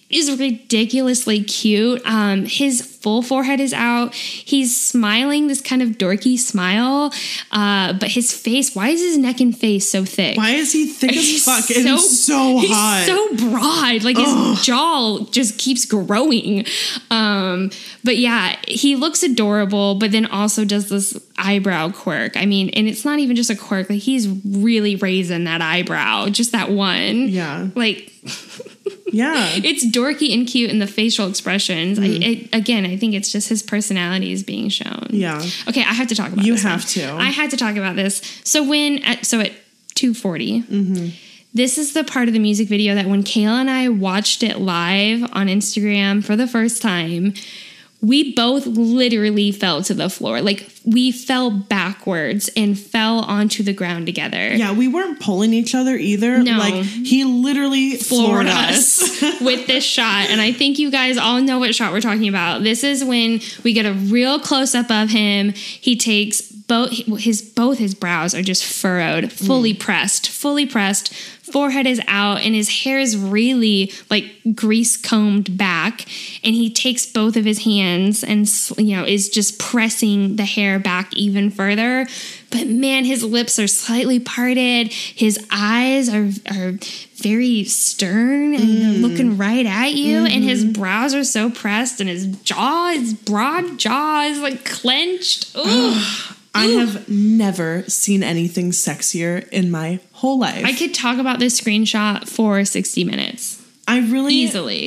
is ridiculously cute. His full forehead is out. He's smiling this kind of dorky smile. But his face, why is his neck and face so thick? Why is he thick as fuck? And so hot. He's so broad. Like his jaw just keeps growing. But yeah, he looks adorable, but then also does this eyebrow quirk. I mean, and it's not even just a quirk. Like he's really raising that eyebrow. Just that one. Yeah. Like... Yeah. It's dorky and cute in the facial expressions. I think it's just his personality is being shown. Yeah. Okay, I have to talk about this. You have to. I had to talk about this. So at 2:40, this is the part of the music video that when Kayla and I watched it live on Instagram for the first time, we both literally fell to the floor. Like, we fell backwards and fell onto the ground together. Yeah, we weren't pulling each other either. No. Like, he literally floored us with this shot. And I think you guys all know what shot we're talking about. This is when we get a real close-up of him. He takes both his brows are just furrowed, fully pressed. Forehead is out, and his hair is really like grease combed back. And he takes both of his hands and, is just pressing the hair back even further. But man, his lips are slightly parted. His eyes are very stern and looking right at you. And his brows are so pressed, and his broad jaw is like clenched. Ooh. I have never seen anything sexier in my whole life. I could talk about this screenshot for 60 minutes. I really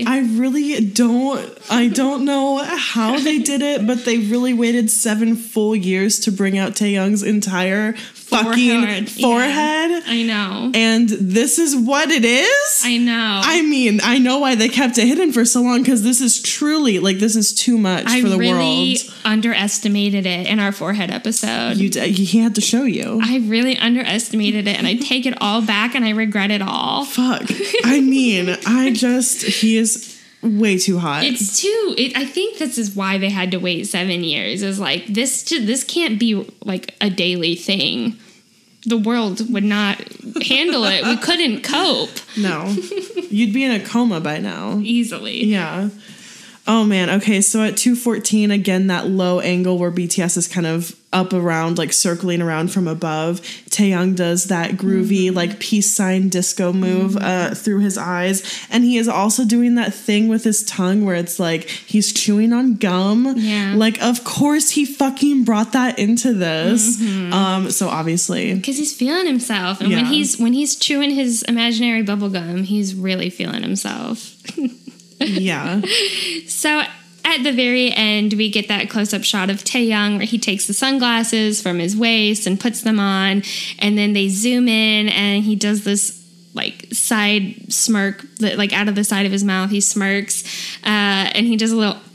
don't know how they did it, but they really waited 7 full years to bring out Taeyoung's entire fucking forehead. Yeah, I know. And this is what it is? I know. I mean, I know why they kept it hidden for so long, because this is truly, like, this is too much for the world. I really underestimated it in our forehead episode. He had to show you. I really underestimated it, and I take it all back, and I regret it all. Fuck. I mean, he is way too hot. I think this is why they had to wait 7 years. Is like, this can't be like a daily thing. The world would not handle it. We couldn't cope. No. You'd be in a coma by now. Easily. Yeah. Oh man. Okay. So at 2:14, again, that low angle where BTS is kind of up around, like circling around from above. Taeyoung does that groovy, like peace sign disco move through his eyes. And he is also doing that thing with his tongue where it's like he's chewing on gum. Yeah. Like, of course he fucking brought that into this. So obviously. Because he's feeling himself. And when he's chewing his imaginary bubble gum, he's really feeling himself. Yeah. So at the very end, we get that close-up shot of Taeyoung where he takes the sunglasses from his waist and puts them on, and then they zoom in, and he does this like side smirk, like out of the side of his mouth. He smirks, and he does a little.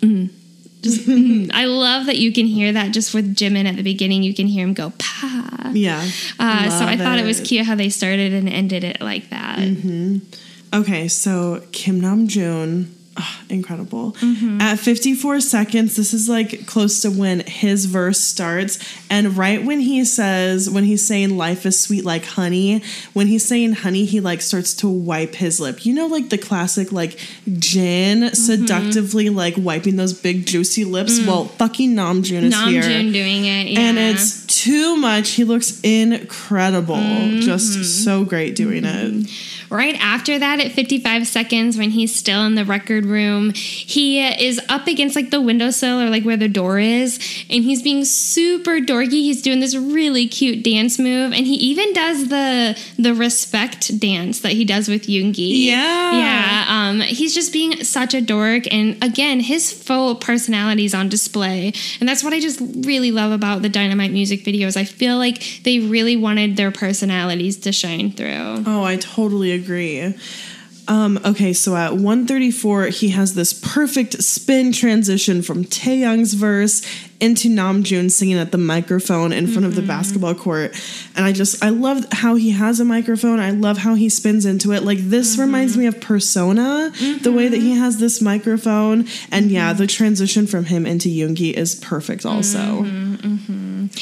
I love that you can hear that just with Jimin at the beginning. You can hear him go pa. Yeah. So I thought it was cute how they started and ended it like that. Okay, so Kim Namjoon. Incredible. At 54 seconds, this is like close to when his verse starts. And right when he's saying life is sweet like honey, when he's saying honey, he like starts to wipe his lip. You know, like the classic like Jin seductively like wiping those big juicy lips. Well, fucking Namjoon is here. Namjoon doing it, yeah. And it's too much. He looks incredible. Just so great doing it. Right after that, at 55 seconds, when he's still in the record room, he is up against like the windowsill or like where the door is, and he's being super dorky. He's doing this really cute dance move, and he even does the respect dance that he does with Yoongi. Yeah. He's just being such a dork, and again, his full personality is on display, and that's what I just really love about the Dynamite music videos. I feel like they really wanted their personalities to shine through. Oh, I totally agree. Okay, so at 134, he has this perfect spin transition from Taeyoung's verse into Namjoon singing at the microphone in front of the basketball court. And I love how he has a microphone. I love how he spins into it. Like, this reminds me of Persona, the way that he has this microphone. And yeah, the transition from him into Yoongi is perfect also. At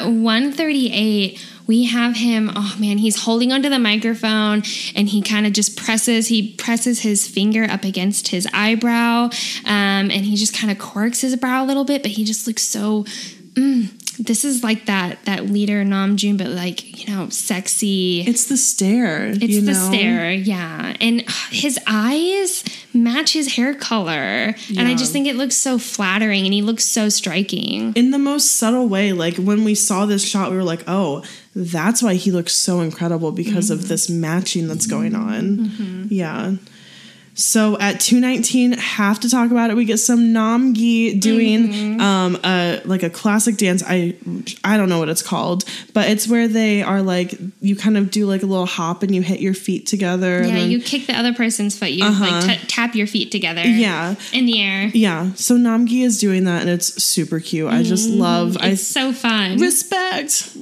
at 1:38, we have him, oh man, he's holding onto the microphone and he kind of just presses his finger up against his eyebrow, and he just kind of quirks his brow a little bit, but he just looks so, this is like that leader Namjoon, but like, you know, sexy. It's the stare. It's the stare, yeah. And his eyes match his hair color. Yeah. And I just think it looks so flattering and he looks so striking. In the most subtle way, like when we saw this shot, we were like, oh, that's why he looks so incredible, because of this matching that's going on. Yeah. So at 2:19, have to talk about it. We get some Namgi doing like a classic dance. I don't know what it's called, but it's where they are like, you kind of do like a little hop and you hit your feet together. Yeah, and then, you kick the other person's foot. You like tap your feet together. Yeah, in the air. Yeah. So Namgi is doing that, and it's super cute. I just love. It's so fun. Respect.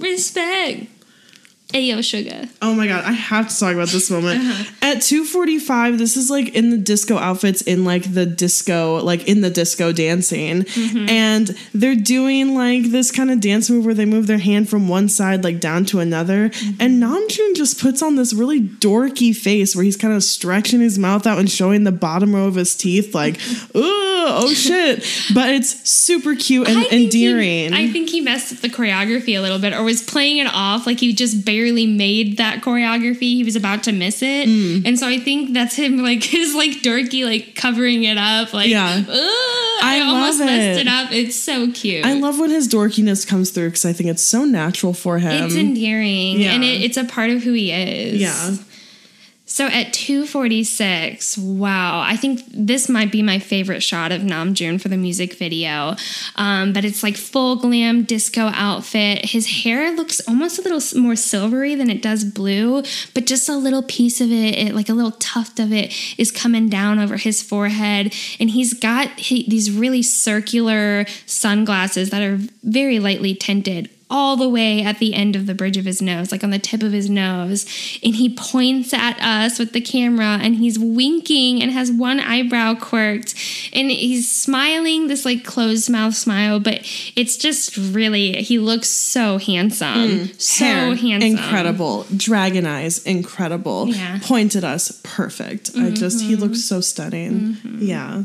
Ayo, sugar. Oh my God, I have to talk about this moment. At 2:45, this is like in the disco outfits, in like the disco, like in the disco dancing. And they're doing like this kind of dance move where they move their hand from one side like down to another. And Namjoon just puts on this really dorky face where he's kind of stretching his mouth out and showing the bottom row of his teeth like, oh shit. But it's super cute and endearing. I think he messed up the choreography a little bit, or was playing it off like he just barely made that choreography. He was about to miss it. And so I think that's him, like his like dorky, like covering it up. Like, I almost messed it up. It's so cute. I love when his dorkiness comes through, because I think it's so natural for him. It's endearing. And it's a part of who he is. Yeah. So at 2:46, wow, I think this might be my favorite shot of Namjoon for the music video. But it's like full glam disco outfit. His hair looks almost a little more silvery than it does blue, but just a little piece of it, like a little tuft of it, is coming down over his forehead. And he's got these really circular sunglasses that are very lightly tinted, all the way at the end of the bridge of his nose, like on the tip of his nose. And he points at us with the camera and he's winking and has one eyebrow quirked. And he's smiling, this like closed mouth smile, but it's just really, he looks so handsome. Hair, handsome. Incredible. Dragon eyes, incredible. Yeah. Point at us, perfect. He looks so stunning. Yeah.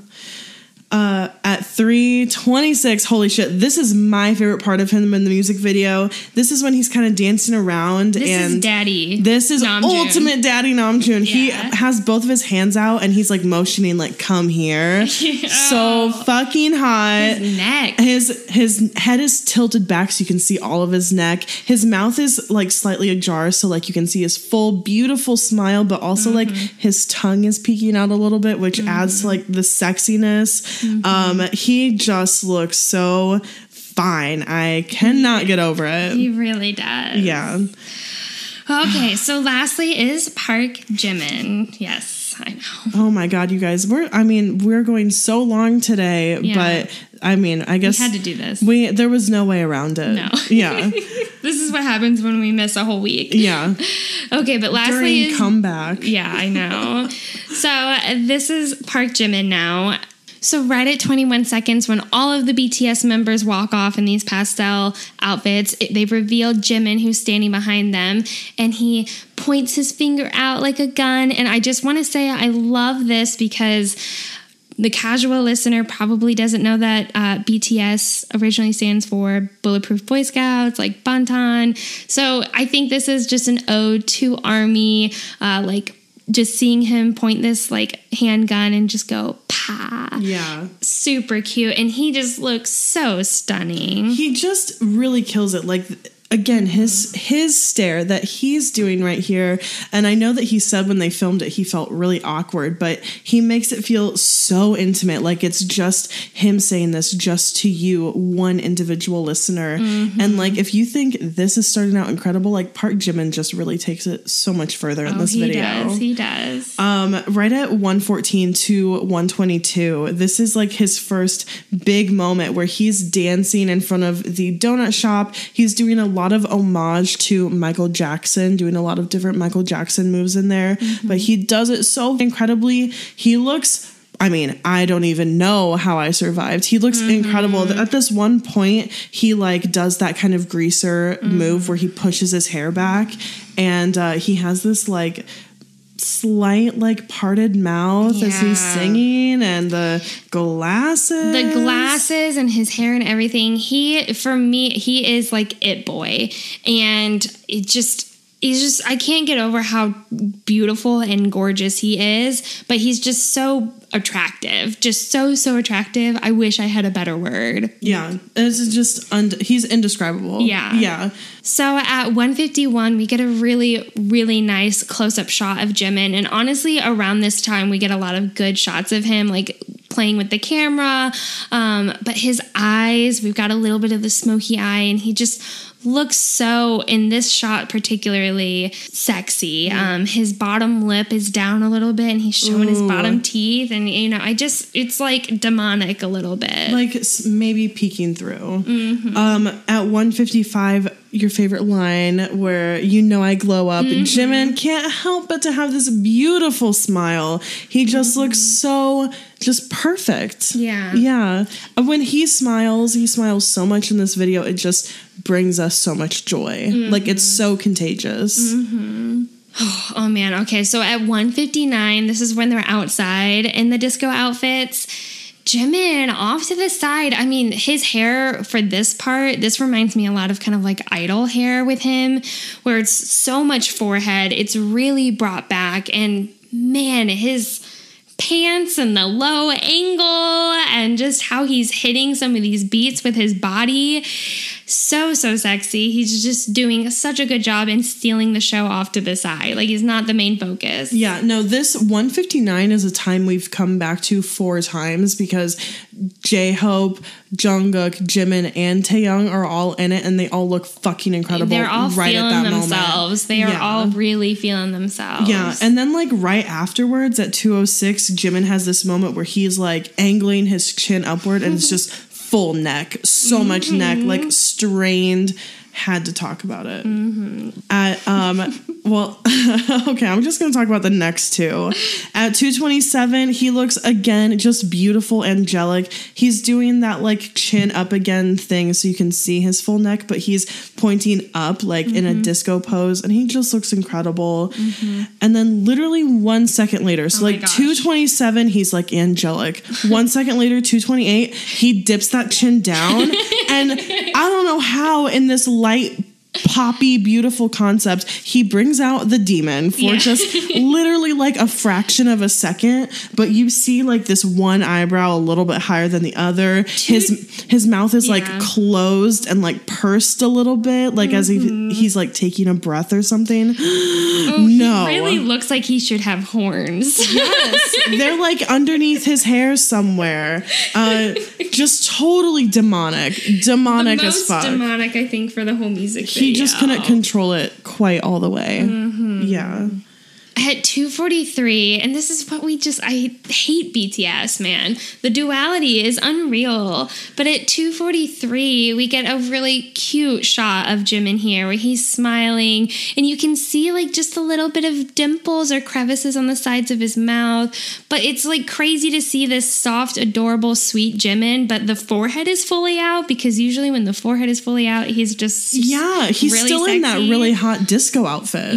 At 3:26, holy shit, this is my favorite part of him in the music video. This is when he's kind of dancing around. This is daddy. This is Namjoon. Ultimate daddy Namjoon. Yeah. He has both of his hands out and he's like motioning like, come here. So fucking hot. His neck. His head is tilted back so you can see all of his neck. His mouth is like slightly ajar so like you can see his full beautiful smile, but also like his tongue is peeking out a little bit, which adds to like the sexiness. He just looks so fine. I cannot get over it. He really does. Yeah. Okay, so lastly is Park Jimin. Yes, I know. Oh my God, you guys. We're going so long today, but I guess we had to do this. There was no way around it. No. Yeah. This is what happens when we miss a whole week. Yeah. Okay, but lastly During comeback. Yeah, I know. So this is Park Jimin now. So right at 21 seconds, when all of the BTS members walk off in these pastel outfits, they reveal Jimin, who's standing behind them, and he points his finger out like a gun. And I just want to say I love this because the casual listener probably doesn't know that BTS originally stands for Bulletproof Boy Scouts, like Bantan. So I think this is just an ode to ARMY, just seeing him point this like handgun and just go pa. Yeah. Super cute. And he just looks so stunning. He just really kills it. Like, again, his stare that he's doing right here, and I know that he said when they filmed it he felt really awkward, but he makes it feel so intimate, like it's just him saying this just to you, one individual listener. And like, if you think this is starting out incredible, like Park Jimin just really takes it so much further in this video. He does. Right at 1:14 to 1:22, this is like his first big moment where he's dancing in front of the donut shop. He's doing a lot of homage to Michael Jackson, doing a lot of different Michael Jackson moves in there, but he does it so incredibly. He looks, I mean, I don't even know how I survived. He looks incredible. At this one point, he like does that kind of greaser move where he pushes his hair back, and he has this like slight like parted mouth as he's singing, and the glasses and his hair and everything. For me, he is like it boy, and he's just, I can't get over how beautiful and gorgeous he is, but he's just so attractive, just so attractive. I wish I had a better word. Yeah, it's just he's indescribable. Yeah. So at 151, we get a really, really nice close-up shot of Jimin, and honestly, around this time, we get a lot of good shots of him, like playing with the camera. But his eyes, we've got a little bit of the smoky eye, and he just looks so, in this shot particularly, sexy. His bottom lip is down a little bit, and he's showing his bottom teeth, and it's like demonic a little bit, like maybe peeking through. At 155, your favorite line where I glow up, Jimin can't help but to have this beautiful smile. He just looks so just perfect. Yeah. When he smiles so much in this video, it just brings us so much joy. Like, it's so contagious. Oh man. Okay, so at 159, this is when they're outside in the disco outfits. Jimin off to the side. I mean, his hair for this part, this reminds me a lot of kind of like Idol hair with him, where it's so much forehead. It's really brought back, and man, his pants and the low angle and just how he's hitting some of these beats with his body. So sexy. He's just doing such a good job in stealing the show off to the side. Like, he's not the main focus. Yeah, no, this 159 is a time we've come back to 4 times because J-Hope, Jungkook, Jimin, and Taehyung are all in it, and they all look fucking incredible. They're all right feeling at that themselves. Moment. They are all really feeling themselves. Yeah, and then like right afterwards at 206, Jimin has this moment where he's like angling his chin upward, and it's just full neck, so much neck, like strained. Had to talk about it. Well, okay, I'm just going to talk about the next two. At 227, he looks, again, just beautiful, angelic. He's doing that, like, chin up again thing so you can see his full neck, but he's pointing up, like, in a disco pose, and he just looks incredible. And then literally 1 second later, so, 227, he's, like, angelic. 1 second later, 228, he dips that chin down, and I don't know how in this light, poppy, beautiful concept, he brings out the demon for just literally like a fraction of a second, but you see like this one eyebrow a little bit higher than the other. His mouth is like closed and like pursed a little bit, like as he's like taking a breath or something. No, he really looks like he should have horns. Yes, they're like underneath his hair somewhere. Just totally demonic as fuck. Demonic, I think, for the whole music video. He just couldn't control it quite all the way. Yeah. At 243, and this is what I hate BTS, man. The duality is unreal. But at 243, we get a really cute shot of Jimin here where he's smiling, and you can see like just a little bit of dimples or crevices on the sides of his mouth. But it's like crazy to see this soft, adorable, sweet Jimin, but the forehead is fully out, because usually when the forehead is fully out, he's just he's really still sexy. In that really hot disco outfit.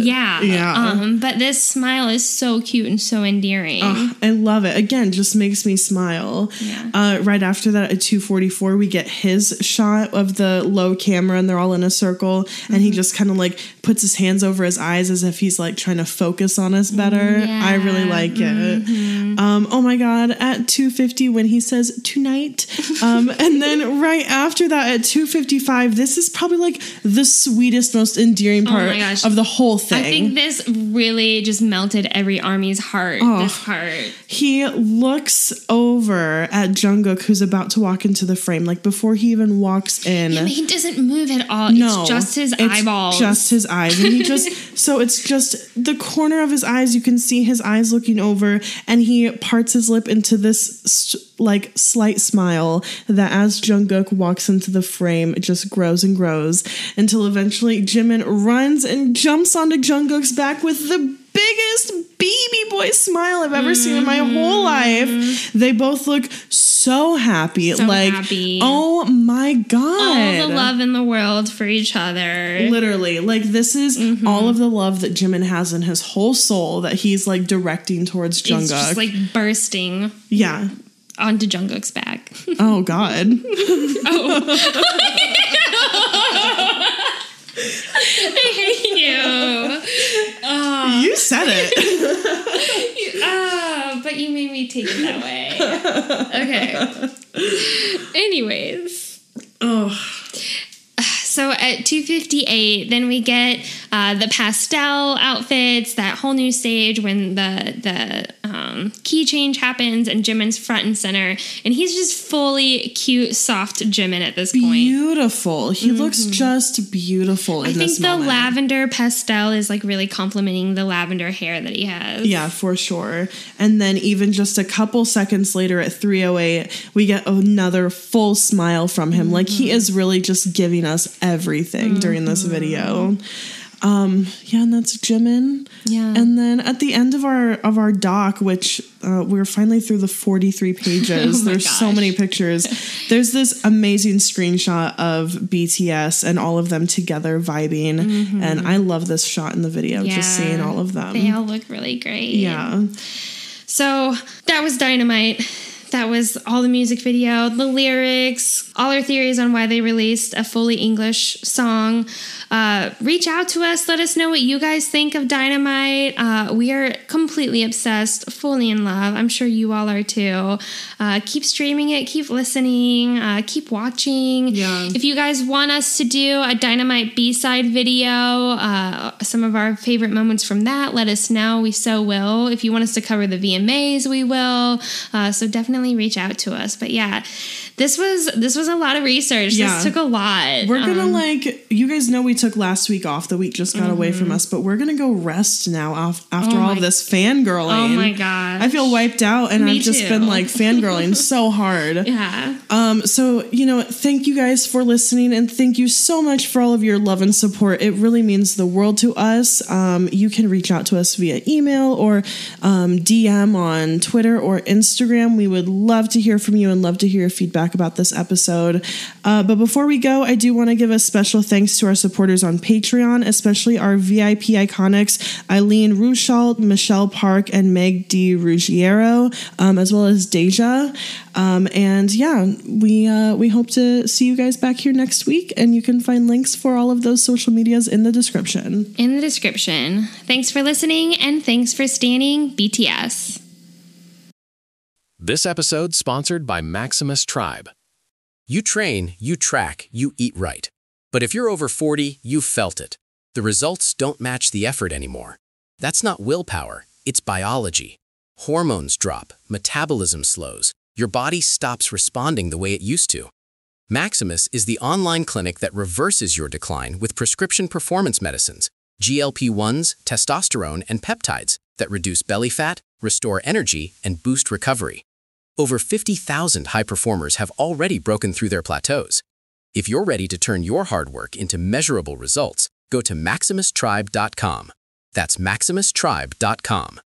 But this smile is so cute and so endearing. I love it. Again, just makes me smile. Right after that, at 244, we get his shot of the low camera, and they're all in a circle, and he just kind of like puts his hands over his eyes as if he's like trying to focus on us better. I really like it. Oh my god, at 250 when he says tonight, and then right after that at 255, this is probably like the sweetest, most endearing part of the whole thing. I think this really just melted every ARMY's heart. This part. He looks over at Jungkook, who's about to walk into the frame. Like before he even walks in, he doesn't move at all. No, it's just his eyeballs. Just his eyes, and he just so it's just the corner of his eyes. You can see his eyes looking over, and he parts his lip into this like slight smile that as Jungkook walks into the frame, it just grows and grows until eventually Jimin runs and jumps onto Jungkook's back with the biggest baby boy smile I've ever seen in my whole life. They both look so happy. So happy. Oh my God. All the love in the world for each other. Literally. Like, this is all of the love that Jimin has in his whole soul that he's like directing towards Jungkook. It's just like bursting. Yeah. Onto Jungkook's back. Oh God. I hate you. You said it. But you made me take it that way. Okay. Anyways. So at 2:58, then we get the pastel outfits, that whole new stage when the key change happens and Jimin's front and center. And he's just fully cute, soft Jimin at this point. Beautiful. He looks just beautiful in this moment. I think the lavender pastel is like really complimenting the lavender hair that he has. Yeah, for sure. And then even just a couple seconds later at 3:08, we get another full smile from him. Like, he is really just giving us everything during this video. Yeah, and that's Jimin. Yeah. And then at the end of our doc, which we're finally through the 43 pages. There's so many pictures. There's this amazing screenshot of BTS and all of them together vibing. And I love this shot in the video, just seeing all of them. They all look really great. Yeah. So that was Dynamite. That was all the music video, the lyrics, all our theories on why they released a fully English song. Reach out to us. Let us know what you guys think of Dynamite. We are completely obsessed, fully in love. I'm sure you all are too. Keep streaming it. Keep listening. Keep watching. Yeah. If you guys want us to do a Dynamite B-side video, some of our favorite moments from that, let us know. We so will. If you want us to cover the VMAs, we will. So definitely reach out to us. But yeah, this was a lot of research. Yeah. This took a lot. We're gonna you guys know we took last week off. The week just got away from us, but we're gonna go rest now after all of this fangirling. Oh my gosh. I feel wiped out, and I've just been like fangirling so hard. Yeah. So, thank you guys for listening, and thank you so much for all of your love and support. It really means the world to us. You can reach out to us via email or DM on Twitter or Instagram. We would love to hear from you and love to hear your feedback about this episode. But before we go, I do want to give a special thanks to our supporters on Patreon, especially our VIP iconics, Eileen Ruschalt, Michelle Park, and Meg D. Ruggiero, as well as Deja. And yeah, we hope to see you guys back here next week, and you can find links for all of those social medias in the description. In the description. Thanks for listening, and thanks for standing BTS. This episode sponsored by Maximus Tribe. You train, you track, you eat right. But if you're over 40, you've felt it. The results don't match the effort anymore. That's not willpower, it's biology. Hormones drop, metabolism slows, your body stops responding the way it used to. Maximus is the online clinic that reverses your decline with prescription performance medicines, GLP-1s, testosterone, and peptides that reduce belly fat, restore energy, and boost recovery. Over 50,000 high performers have already broken through their plateaus. If you're ready to turn your hard work into measurable results, go to MaximusTribe.com. That's MaximusTribe.com.